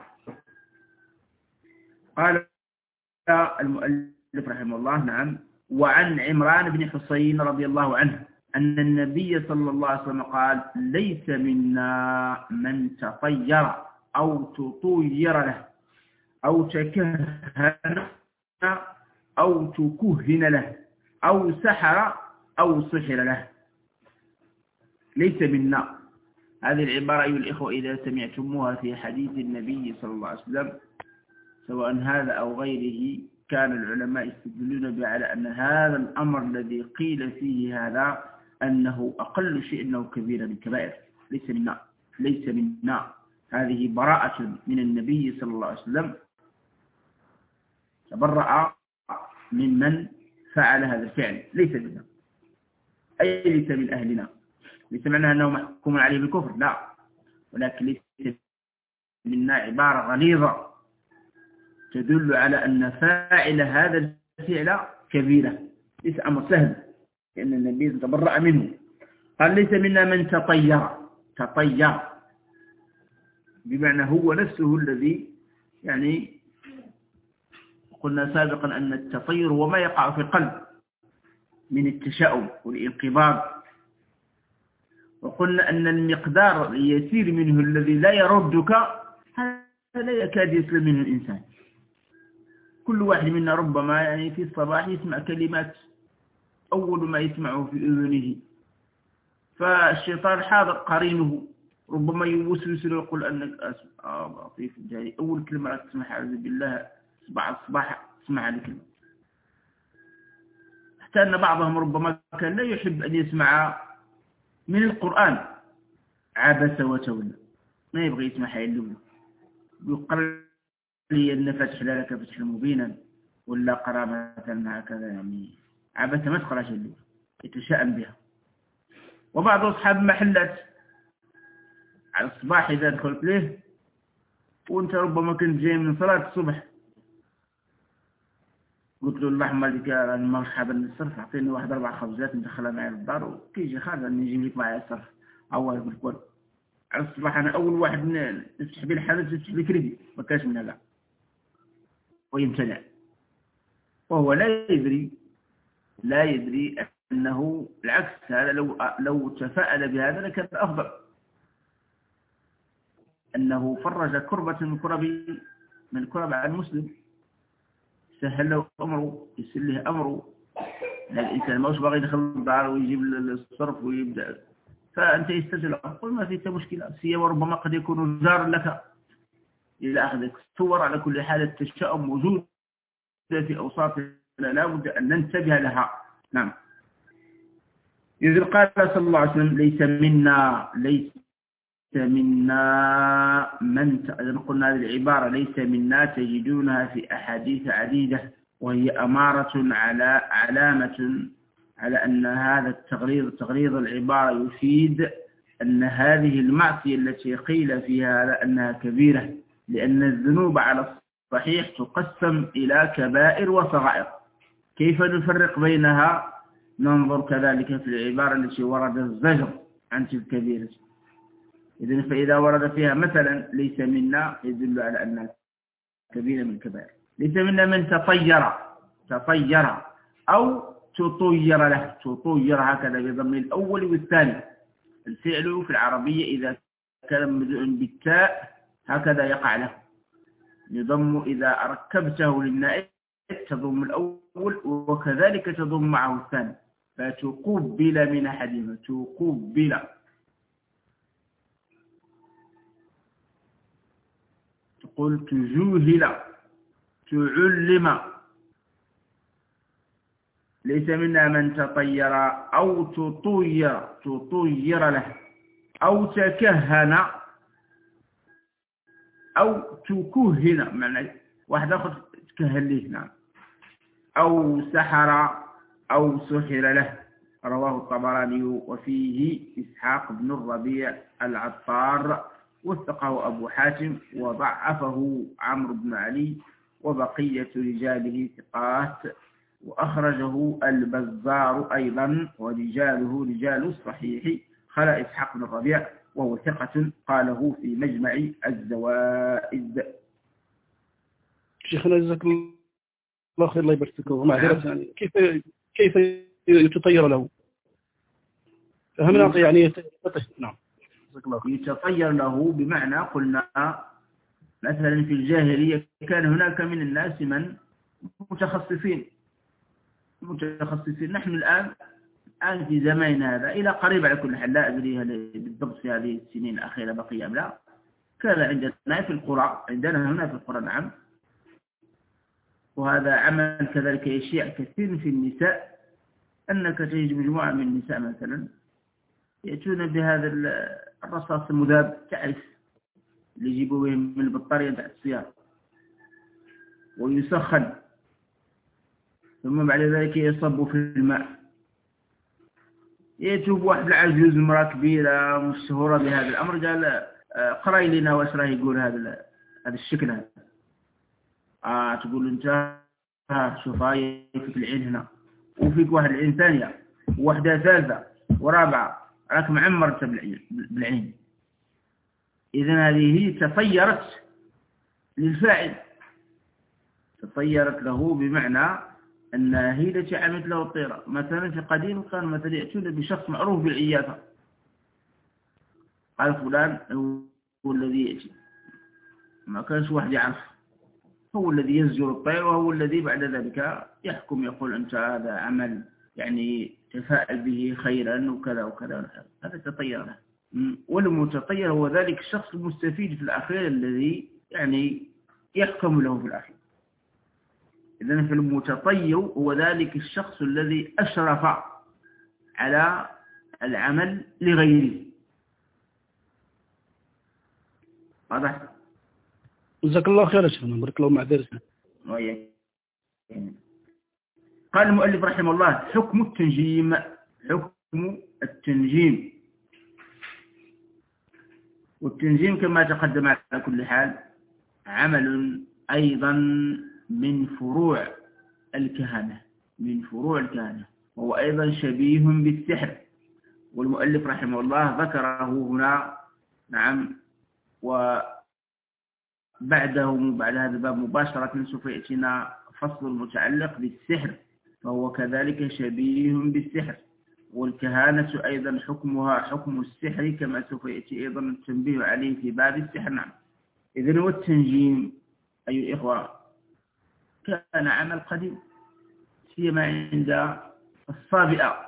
قال المؤلف رحمه الله نعم وعن عمران بن حسين رضي الله عنه أن النبي صلى الله عليه وسلم قال ليس منا من تطير أو تطير له أو تكهن أو تكهن له أو سحر أو سحر له. ليس منا، هذه العبارة أيها الإخوة إذا سمعتموها في حديث النبي صلى الله عليه وسلم سواء هذا أو غيره، كان العلماء يستدلون به على أن هذا الأمر الذي قيل فيه هذا أنه أقل شيء أنه كبير من الكبائر. ليس منا، هذه براءة من النبي صلى الله عليه وسلم، تبرأ ممن فعل هذا الفعل ليس منا، أي ليس من أهلنا. ليس معنى أنه محكوم عليه بالكفر، لا، ولكن ليس منا عبارة غليظة تدل على أن فاعل هذا الفعل كبيرة، ليس أمر سهل، لأن النبي تبرأ منه. قال ليس منا من تطير بمعنى هو نفسه الذي، يعني قلنا سابقا أن التطير هو ما يقع في القلب من التشاؤم والانقباض، وقلنا أن المقدار اليسير منه الذي لا يردك هذا لا يكاد يسلم منه الإنسان. كل واحد منا ربما يعني في الصباح يسمع كلمات أول ما يسمعه في أذنه، فالشيطان حاضر قرينه ربما يوسوس له يقول أنك لطيف جاي، أول كلمة تسمعها أعوذ بالله الصباح تسمع هذه الكلمة. حتى أن بعضهم ربما كان لا يحب أن يسمع من القرآن عبس وتولى، ما يبغي يسمع حي اللولة، يقرر لي أن فتح لك فتحا مبينا ولا قرابة هكذا، يعني عبس ما تقرأ شيء اللولة يتشاءم بها. وبعض أصحاب محلات على الصباح إذا دخلت له وأنت ربما كنت جاي من صلاة الصبح قلت له اللهم لك مرحبا بالصرف، أعطيني واحد 4 خبزات ندخلها معي للدار وكيجي خالد نجيب لك معي الصرف أول بالكل. على الصباح أنا أول واحد نفتح به الحدث يفتح لي كريدي ما كاش منها لا، ويمتنع، وهو لا يدري أنه العكس. هذا لو تفاءل بهذا لكان أفضل، أنه فرج كربة من كرب عن المسلم، سهل له أمره، يسر له أمره. الإنسان ما باغي يدخل الدار ويجيب الصرف ويبدأ، فأنت يستجل قل ما فيك مشكلة، سيما ربما قد يكون جار لك إلى أخذك صور. على كل حال التشاؤم موجود في أوساطنا، لا بد أن ننتبه لها. نعم. إذ قال صلى الله عليه وسلم ليس منا من إذا قلنا هذه العبارة ليس منا تجدونها في أحاديث عديدة، وهي علامة على أن هذا تغليظ العبارة يفيد أن هذه المعصية التي قيل فيها أنها كبيرة، لأن الذنوب على الصحيح تقسم إلى كبائر وصغائر. كيف نفرق بينها؟ ننظر كذلك في العبارة التي ورد الزجر عن تلك الكبيرة. إذن فإذا ورد فيها مثلا ليس منا يدل على أنها كبيرة من الكبائر. ليس منا من تطير أو تطير له، تطير هكذا بضم الأول والثاني. الفعل في العربية إذا كان مبدوء بالتاء هكذا يقع له، يضم إذا ركبته للنائب تضم الأول وكذلك تضم معه الثاني، فتقبل من أحدهما، تقبل. تقول تجوهل، تعلم. ليس منا من تطير أو تطير له أو تكهن أو تكهن، معنى واحد آخر تكهن له. نعم. أو سحر أو سحر له. رواه الطبراني وفيه إسحاق بن الربيع العطار، وثقه أبو حاتم وضعفه عمرو بن علي، وبقية رجاله ثقات، وأخرجه البزار أيضا، ورجاله رجال الصحيح خلا إسحاق بن الربيع وهو ثقة، قاله في مجمع الزوائد. شيخنا جزاك الله خير، الله يبارك فيك. ومعذرة يعني كيف يتطير له؟ فهمنا يعني نعم. يتطير له بمعنى قلنا مثلا في الجاهلية كان هناك من الناس من متخصصين. نحن الآن في زماننا هذا إلى قريب على كل حال، لا أدري هل بالضبط في هذه السنين الأخيرة بقي أم لا، كان عندنا في القرى، عندنا هنا في القرى نعم، وهذا عمل كذلك يشيع كثير في النساء، أنك تجد مجموعة من النساء مثلا يأتون بهذا الرصاص المذاب، تعرف اللي يجيبوا به من البطارية تاع السيارة، ويسخن ثم بعد ذلك يصب في الماء. يتوب واحد العجوز امرأة كبيرة مشهورة بهذا الأمر، قال قرأي لنا واش راه يقول هذا الشكل هذا. تقول أنت شوف هاي فيك العين هنا، وفيك واحد العين ثانية، وواحدة ثالثة ورابعة، راك معمر أنت بالعين. إذن هذه هي تطيرت للفاعل، تطيرت له بمعنى أنها هي التي عملت له الطيرة. مثلا في قديم كان مثلا يأتون بشخص معروف بالعيافة، قال فلان هو الذي يأتي، ما كانش واحد يعرف، هو الذي يزجر الطير، وهو الذي بعد ذلك يحكم يقول أنت هذا عمل يعني تفاءل به خيرا وكذا وكذا. هذا تطير له. والمتطير هو ذلك الشخص المستفيد في الأخير الذي يعني يحكم له في الأخير. إذن في المتطير هو ذلك الشخص الذي أشرف على العمل لغيره. واضح؟ جزاك الله خير يا شيخنا، بارك الله مع درسنا. قال المؤلف رحمه الله: حكم التنجيم. حكم التنجيم. والتنجيم كما تقدم على كل حال عمل أيضا من فروع الكهنة، من فروع الكهنة، وهو أيضا شبيه بالسحر. والمؤلف رحمه الله ذكره هنا، نعم، وبعده بعد هذا الباب مباشرة سوف يأتينا فصل متعلق بالسحر، فهو كذلك شبيه بالسحر. والكهانة أيضا حكمها حكم السحر، كما سوف يأتي أيضا التنبيه عليه في باب السحر. نعم. إذن والتنجيم أيها الإخوة كان عمل قديم، سيما عند الصابئة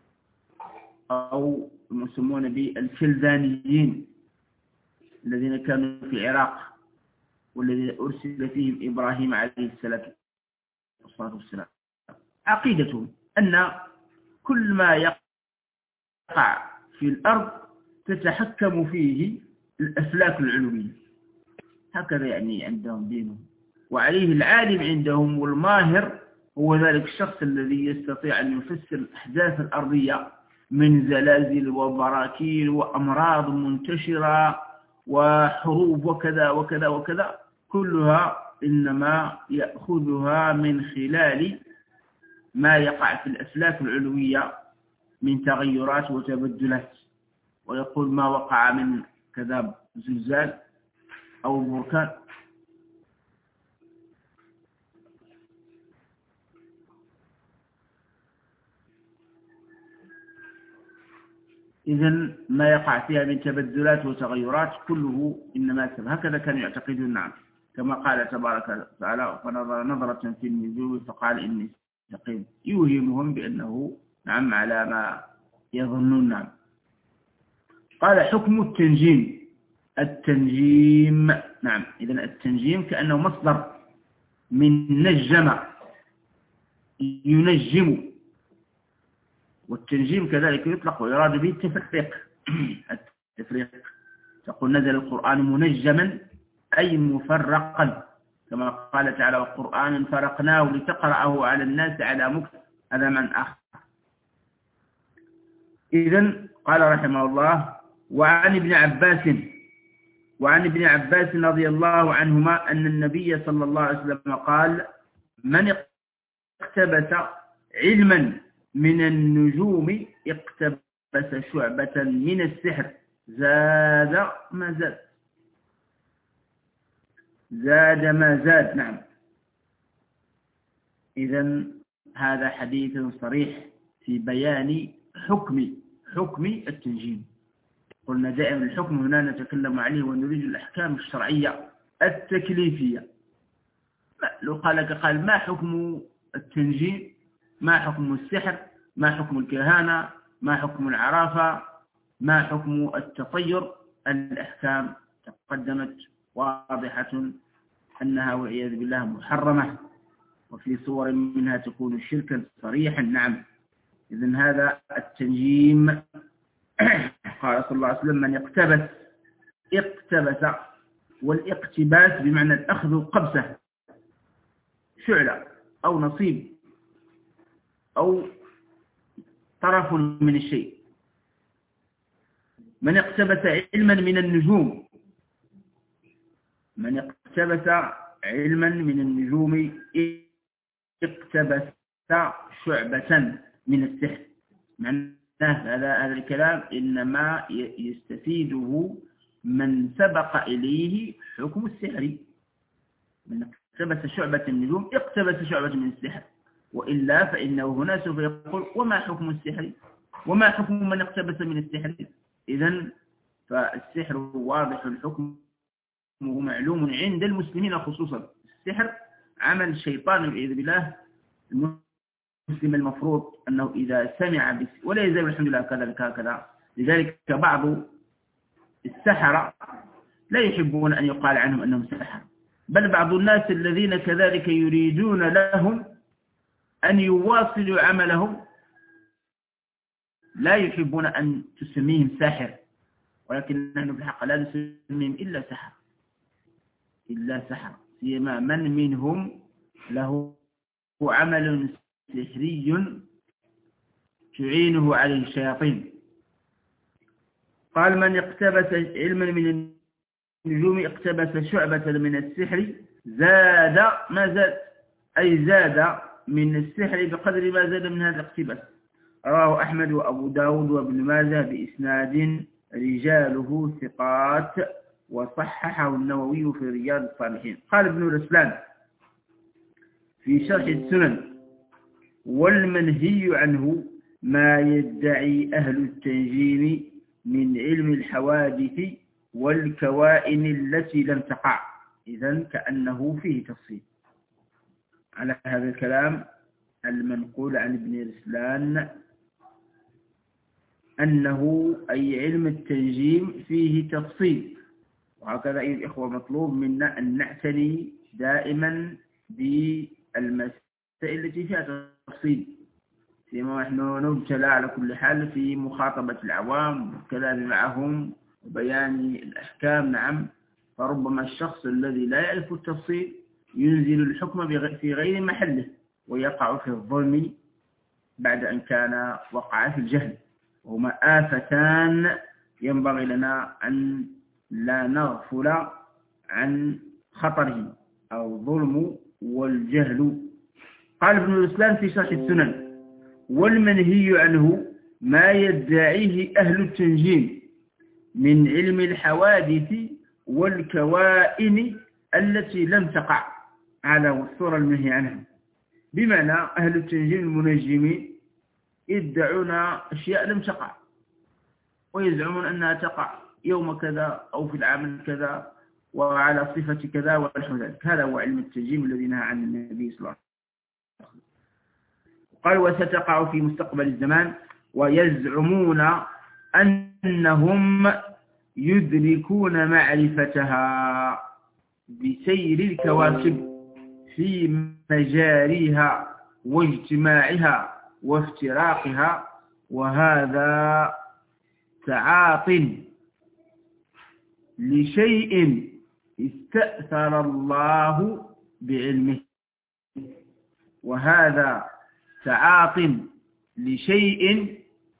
أو المسمون بالكلدانيين الذين كانوا في العراق، والذين أرسل فيهم إبراهيم عليه الصلاة والسلام. عقيدتهم أن كل ما يقع في الأرض تتحكم فيه الأفلاك العلوية، هكذا يعني عندهم دينهم. وعليه العالم عندهم والماهر هو ذلك الشخص الذي يستطيع أن يفسر الأحداث الأرضية من زلازل وبراكين وأمراض منتشرة وحروب وكذا وكذا وكذا، كلها إنما يأخذها من خلال ما يقع في الأفلاك العلوية من تغيرات وتبدلات، ويقول ما وقع من كذا زلزال أو بركان. إذن ما يقع فيها من تبدلات وتغيرات كله إنما سبب. هكذا كانوا يعتقدون. نعم، كما قال تبارك وتعالى: فنظر نظرة في النجوم فقال إني سقيم، يوهمهم بأنه نعم على ما يظنون. نعم. قال: حكم التنجيم. التنجيم، نعم، إذن التنجيم كأنه مصدر من نجم ينجم، والتنجيم كذلك يطلق ويراد به التفريق. التفريق، تقول نزل القرآن منجما أي مفرقا، كما قال تعالى: وقرآن فرقناه لتقرأه على الناس على مكث. هذا من آخر. إذن قال رحمه الله: وعن ابن عباس رضي الله عنهما أن النبي صلى الله عليه وسلم قال: من اقتبس علما من النجوم اقتبس شعبة من السحر زاد ما زاد. نعم. إذن هذا حديث صريح في بيان حكم التنجيم. قلنا دائما الحكم هنا نتكلم عليه ونريد الأحكام الشرعية التكليفية. لو قال ما حكم التنجيم، ما حكم السحر، ما حكم الكهانة، ما حكم العرافة، ما حكم التطير، الأحكام تقدمت واضحة أنها والعياذ بالله محرمة، وفي صور منها تكون شركا صريحا. نعم. إذن هذا التنجيم قال صلى الله عليه وسلم: من اقتبس، والاقتباس بمعنى الأخذ قبسة، شعلة أو نصيب أو طرف من الشيء. من اقتبس علما من النجوم، من اقتبس علما من النجوم اقتبس شعبة من السحر. معناه هذا الكلام إنما يستفيده من سبق إليه حكم السحر. من اقتبس شعبة النجوم اقتبس شعبة من السحر، وإلا فإنه هنا سوف يقول وما حكم السحر، وما حكم من اقتبس من السحر. إذن فالسحر واضح الحكم ومعلوم عند المسلمين خصوصا. السحر عمل الشيطان والعياذ بالله. المسلم المفروض أنه إذا سمع ولا يزال الحمد لله كذلك هكذا. لذلك بعض السحرة لا يحبون أن يقال عنهم أنهم سحر، بل بعض الناس الذين كذلك يريدون لهم أن يواصلوا عملهم لا يحبون أن تسميهم ساحر، ولكن نحن في الحق لا نسميهم إلا سحر، إلا سحر، سيما من منهم له عمل سحري تعينه عليه الشياطين. قال من اقتبس علما من النجوم اقتبس شعبة من السحر زاد ما زاد، أي زاد من السحر بقدر ما زاد من هذا الاقتباس. رواه أحمد وأبو داود وابن ماجه بإسناد رجاله ثقات، وصححه النووي في رياض الصالحين. قال ابن رسلان في شرح السنن: والمنهي عنه ما يدعي أهل التنجيم من علم الحوادث والكوائن التي لم تقع. إذن كأنه فيه تفصيل على هذا الكلام المنقول عن ابن رسلان، أنه أي علم التنجيم فيه تفصيل. وهكذا أيها الإخوة مطلوب منا أن نعتني دائما بالمسائل التي فيها تفصيل، فيما نحن نبتلى على كل حال في مخاطبة العوام والكلام معهم وبيان الأحكام. نعم، فربما الشخص الذي لا يعرف التفصيل ينزل الحكم في غير محله ويقع في الظلم بعد أن كان وقع في الجهل، وهما آفتان ينبغي لنا أن لا نغفل عن خطره، الظلم والجهل. قال ابن رسلان في شرح السنن: والمنهي عنه ما يدعيه أهل التنجيم من علم الحوادث والكوائن التي لم تقع. هذا هو الصورة المنهي عنها، بمعنى أهل التنجيم المنجمين يدعون أشياء لم تقع، ويزعمون أنها تقع يوم كذا أو في العام كذا وعلى صفة كذا ونحو ذلك. هذا هو علم التنجيم الذي نهى عن النبي صلى الله عليه وسلم. قال: وستقع في مستقبل الزمان، ويزعمون أنهم يدركون معرفتها بسير الكواكب في مجاريها واجتماعها وافتراقها، وهذا تعاط لشيء استأثر الله بعلمه. وهذا تعاط لشيء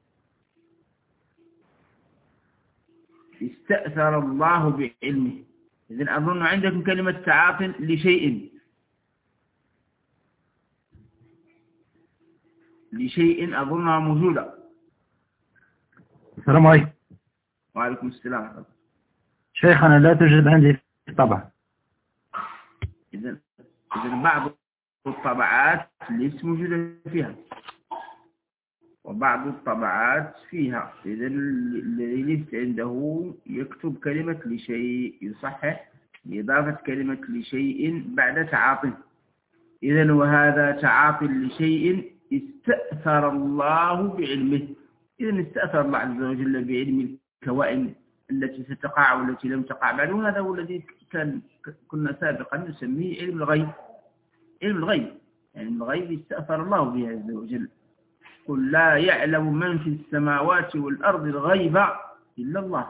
استأثر الله بعلمه. إذن أظن عندكم كلمة تعاط لشيء، لشيء أظنها موجودة. السلام عليكم. وعليكم السلام. شيخنا لا توجد عندي طبعا. إذن بعض الطبعات ليست موجودة فيها، وبعض الطبعات فيها. إذن الذي ليس عنده يكتب كلمة لشيء، يصحح بإضافة كلمة لشيء بعد تعاطي. إذن وهذا تعاطي لشيء استأثر الله بعلمه. إذن استأثر الله عز وجل بعلم الكوائن التي ستقع والتي لم تقع بعد، وهذا هو الذي كنا سابقا نسميه علم الغيب. علم الغيب يعني الغيب استأثر الله به عز وجل. قل لا يعلم من في السماوات والأرض الغيب إلا الله،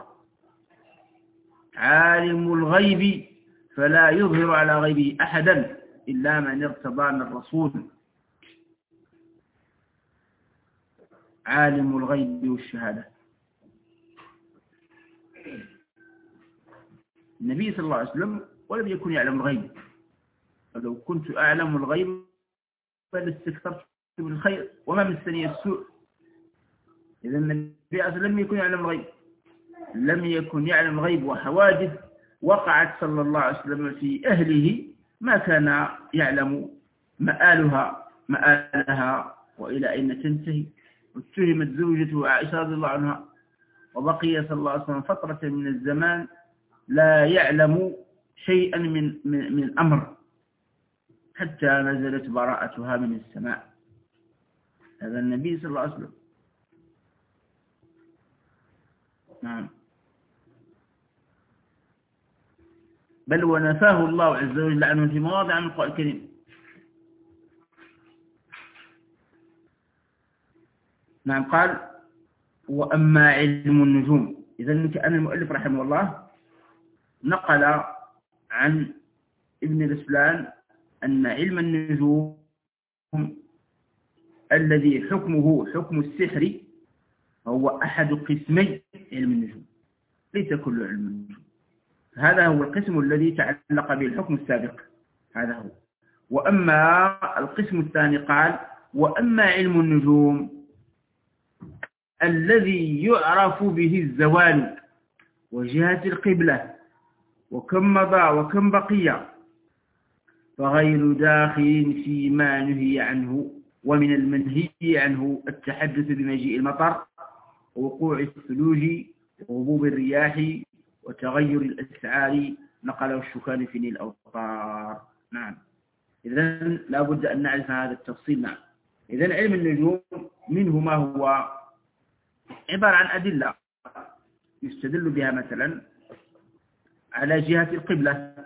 عالم الغيب فلا يظهر على غيبه أحدا إلا من ارتضى من الرسول. عالم الغيب والشهادة. النبي صلى الله عليه وسلم ولم يكن يعلم الغيب، فلو كنت أعلم الغيب فلاستكثرت من الخير وما مسني السوء. إذا النبي صلى الله عليه وسلم لم يكن يعلم الغيب، لم يكن يعلم الغيب، وحوادث وقعت صلى الله عليه وسلم في أهله ما كان يعلم مآلها وإلى أين تنتهي. واتهمت زوجته عائشة رضي الله عنها، وبقي صلى الله عليه وسلم فترة من الزمان لا يعلم شيئا من أمر حتى نزلت براءتها من السماء. هذا النبي صلى الله عليه وسلم. نعم. بل ونفاه الله عز وجل عنه في مواضع من القرآن الكريم. نعم. قال وأما علم النجوم. إذن كأن المؤلف رحمه الله نقل عن ابن رسلان أن علم النجوم الذي حكمه حكم السحر هو أحد قسمي علم النجوم، ليس كل علم النجوم. هذا هو القسم الذي تعلق به الحكم السابق، هذا هو. وأما القسم الثاني قال وأما علم النجوم الذي يعرف به الزوال وجهة القبلة وكم مضى وكم بقي فغير داخل فيما نهي عنه. ومن المنهي عنه التحدث بمجيء المطر ووقوع الثلوج وهبوب الرياح وتغير الأسعار نقله الشوكاني في نيل الأوطار. نعم. إذن لا بد أن نعرف هذا التفصيل. نعم. إذن علم النجوم منه ما هو عبارة عن أدلة يستدل بها مثلا على جهة القبلة.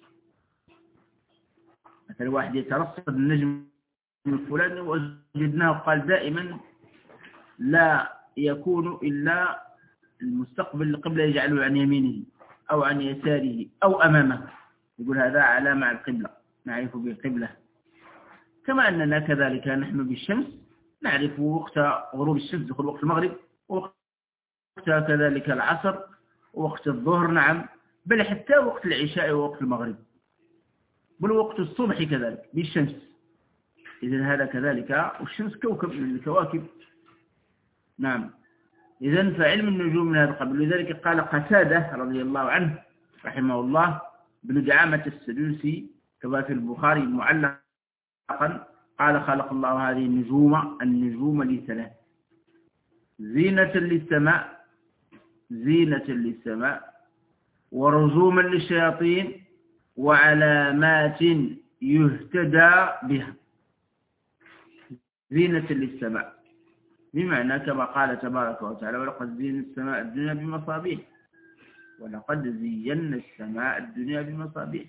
مثلا واحد يترصد النجم الفلاني وجدناه قال دائما لا يكون إلا المستقبل القبلة يجعله عن يمينه أو عن يساره أو أمامه، يقول هذا علامة على القبلة، نعرف بالقبلة. كما أننا كذلك نحن بالشمس نعرف وقت غروب الشمس، دخول وقت المغرب، وقت كذلك العصر، ووقت الظهر. نعم. بل حتى وقت العشاء ووقت المغرب، بل وقت الصبح كذلك بالشمس. إذن هذا كذلك، والشمس كوكب من الكواكب. نعم. إذن فعلم النجوم من هذا القبيل. لذلك قال قتادة رضي الله عنه رحمه الله بن دعامة السدوسي كما في البخاري معلقا قال خلق الله هذه النجوم لثلاث: زينة للسماء ورجوما للشياطين وعلامات يهتدى بها. زينة للسماء بمعنى كما قال تبارك وتعالى ولقد زينا السماء الدنيا بمصابيح، ولقد زينا السماء الدنيا بمصابيح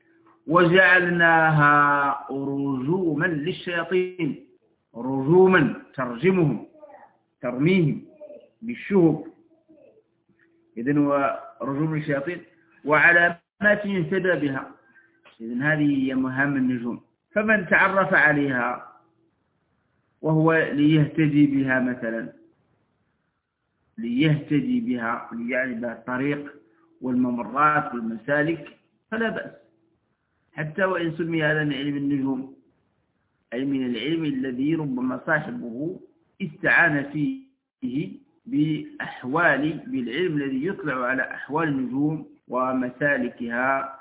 وجعلناها رجوما للشياطين. رجوما ترميهم بالشهب، إذن ورجوم الشياطين وعلامات يهتدى بها. إذن هذه هي مهام النجوم، فمن تعرف عليها وهو ليهتدي بها مثلا، ليعرف الطريق والممرات والمسالك فلا بأس، حتى وإن سمي هذا من علم النجوم، أي من العلم الذي ربما صاحبه استعان فيه بالعلم الذي يطلع على أحوال النجوم ومسالكها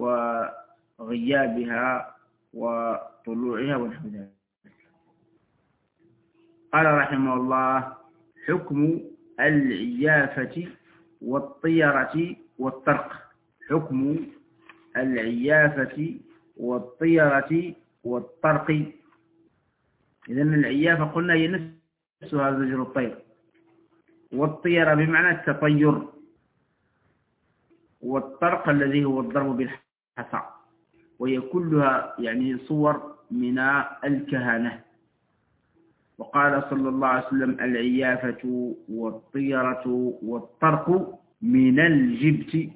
وغيابها وطلوعها ونحو ذلك. قال رحمه الله: حكم العيافة والطيرة والطرق. حكم العيافة والطيرة والطرق. إذن العيافة قلنا هي نفسها زجر الطير، والطيرة بمعنى التطير، والطرق الذي هو الضرب بالحصى، وهي كلها يعني صور من الكهانة. وقال صلى الله عليه وسلم: العيافة والطيرة والطرق من الجبت.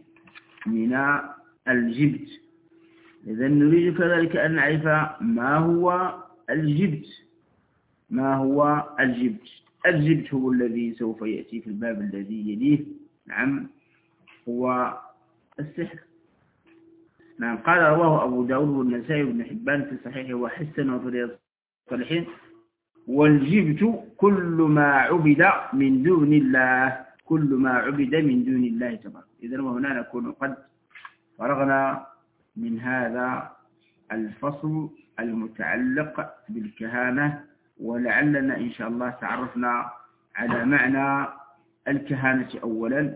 إذن نريد كذلك أن نعرف ما هو الجبت. الجبت هو الذي سوف يأتي في الباب الذي يليه. نعم، هو السحر. نعم، قال رواه أبو داود والنسائي وابن حبان في صحيحه وحسن وفي رياض الصالحين: والجبت كل ما عبد من دون الله، كل ما عبد من دون الله تبارك. إذن وهنا نكون قد فرغنا من هذا الفصل المتعلق بالكهانة، ولعلنا إن شاء الله تعرفنا على معنى الكهانة أولا،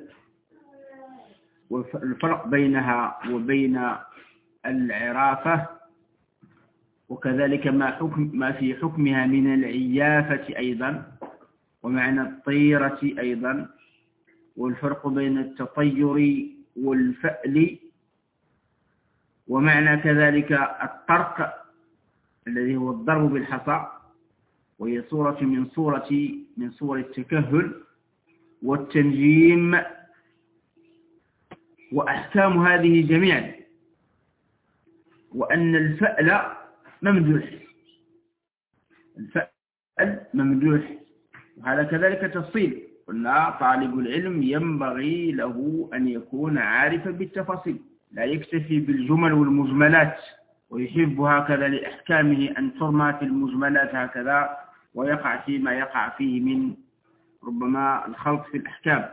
والفرق بينها وبين العرافة، وكذلك ما في حكمها من العيافة أيضا، ومعنى الطيرة أيضا، والفرق بين التطير والفأل، ومعنى كذلك الطرق الذي هو الضرب بالحصى، وهي صورة من صور التكهل، والتنجيم، وأحكام هذه جميعا، وأن الفأل ممدوح، الفأل ممدوح. وهذا كذلك تفصيل، قلنا طالب العلم ينبغي له أن يكون عارفا بالتفاصيل، لا يكتفي بالجمل والمجملات ويحب هكذا لأحكامه أن ترمى في المجملات هكذا ويقع فيما يقع فيه من ربما الخلط في الأحكام.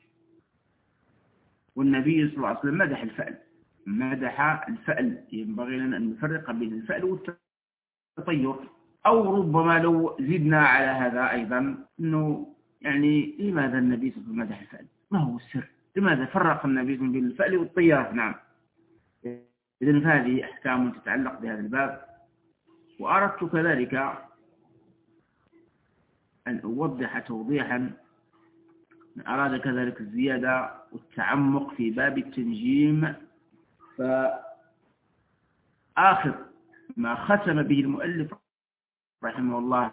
والنبي صلى الله عليه وسلم مدح الفأل، مدح الفأل. ينبغي لنا أن نفرق بين الفأل والتطير. أو ربما لو زدنا على هذا أيضا أنه يعني لماذا النبي صلى الله عليه وسلم مدح الفأل؟ ما هو السر؟ لماذا فرق النبي صلى الله عليه وسلم بين الفأل والطيرة؟ نعم، إذن هذه أحكام تتعلق بهذا الباب. وأردت كذلك أن أوضح توضيحا، أراد كذلك الزيادة والتعمق في باب التنجيم. فآخر ما ختم به المؤلف رحمه الله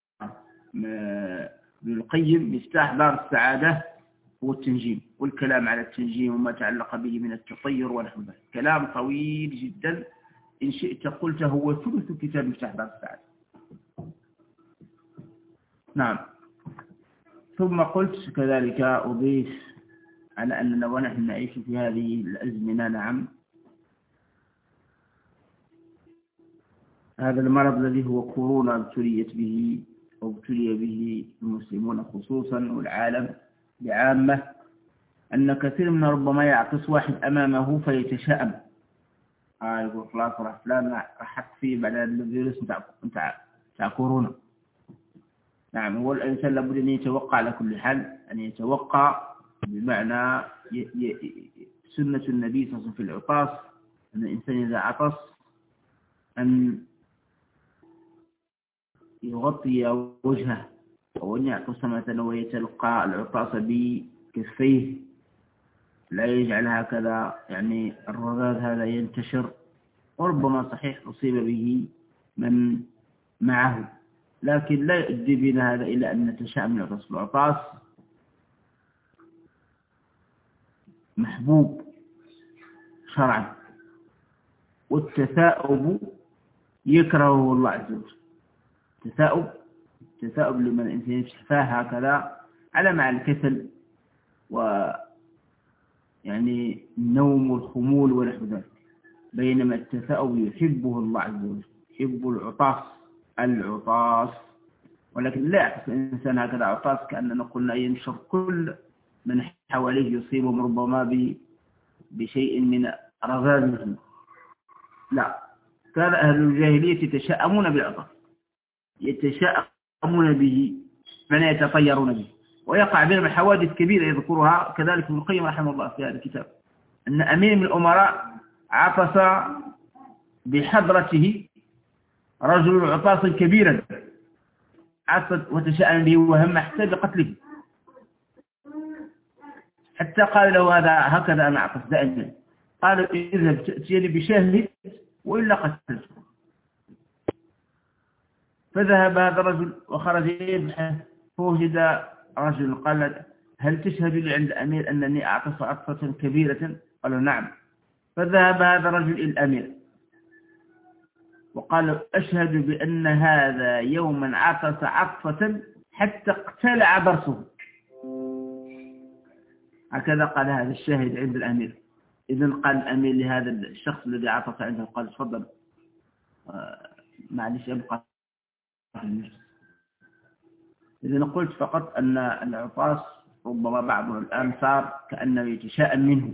ابن القيم مفتاح دار السعادة هو التنجيم، والكلام على التنجيم وما تعلق به من التطير ونحو ذلك. كلام طويل جدا، إن شئت قلت هو ثلث كتاب مفتاح دار السعادة. نعم. ثم قلت كذلك أضيف على أننا ونحن نعيش في هذه الأزمنة، نعم، هذا المرض الذي هو كورونا ابتلي به المسلمون خصوصا والعالم بعامة، أن كثير من ربما يعطس واحد أمامه فيتشائم، يقول خلاص راح فلان راح فيه بعد الفيروس بتاع كورونا. نعم، هو الإنسان لابد أن يتوقع على كل حال، أن يتوقع بمعنى سنة النبي صلى الله عليه وسلم في العطاس، أن الإنسان إذا عطس أن يغطي وجهه، أو أن يعطس مثلا ويتلقى العطاس بكفيه، لا يجعل هكذا يعني الرذاذ هذا ينتشر، وربما صحيح أصيب به من معه، لكن لا يؤدي بنا هذا إلى أن نتشائم من العطاس. العطاس محبوب شرعا، والتثاؤب يكرهه الله عز وجل. التثاؤب لمن الإنسان يشفاه هكذا على مع الكسل ويعني النوم والخمول ونحو ذلك، بينما التثاؤب يحبه الله عز وجل، يحب العطاس. ولكن لا يعطس الإنسان هكذا عطاس كأننا قلنا ينشر كل من حواليه يصيبهم ربما بشيء من رذاذه. لا، كان أهل الجاهلية يتشائمون بالعطاس، يتشائمون به، من يتطيرون به، ويقع بينهم حوادث كبيرة يذكرها كذلك ابن القيم رحمه الله في هذا الكتاب، أن أمير من الأمراء عطس بحضرته رجل عطاسا كبيرا، عطس وتشاءم به وهم حتى بقتله، حتى قال له هكذا أنا أعطس دائما، قال اذهب تأتيني بشاهد وإلا قتلته. فذهب هذا الرجل وخرج يبحث، فوجد رجل قال هل تشهد لي عند الأمير أنني أعطس عطسة كبيرة؟ قال نعم. فذهب هذا الرجل إلى الأمير وقال أشهد بأن هذا يوما عطس عطسة حتى اقتلع برصه. هكذا قال هذا الشاهد عند الأمير. إذن قال الأمير لهذا الشخص الذي عطف عنده، قال تفضل معلش أبقى في المجلس. إذن قلت فقط أن العطاس ربما بعض الآن صار كأنه يتشاءم منه،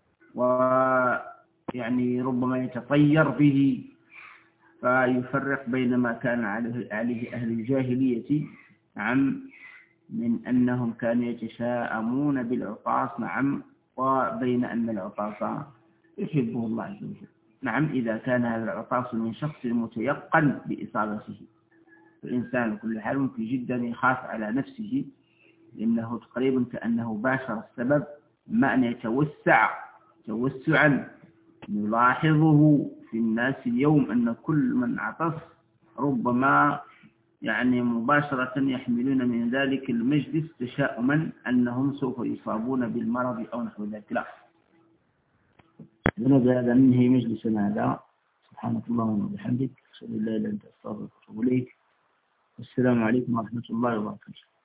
ويعني ربما يتطير به، فيفرق بين ما كان عليه أهل الجاهلية نعم من أنهم كانوا يتشاءمون بالعطاس نعم، وبين أن العطاس يحبه الله عز وجل نعم إذا كان هذا العطاس من شخص متيقن بإصابته. الإنسان بكل حال ممكن جدا يخاف على نفسه، لأنه تقريبا كأنه باشر السبب، ما أن يتوسع توسعا نلاحظه في الناس اليوم أن كل من عطس ربما يعني مباشرة يحملون من ذلك المجلس تشاؤما أنهم سوف يصابون بالمرض أو نحو ذلك. لا، هذا ننهي مجلسنا هذا. سبحانك اللهم وبحمدك، أشهد أن لا إله إلا أنت، أستغفرك وأتوب إليك. والسلام عليكم ورحمة الله وبركاته.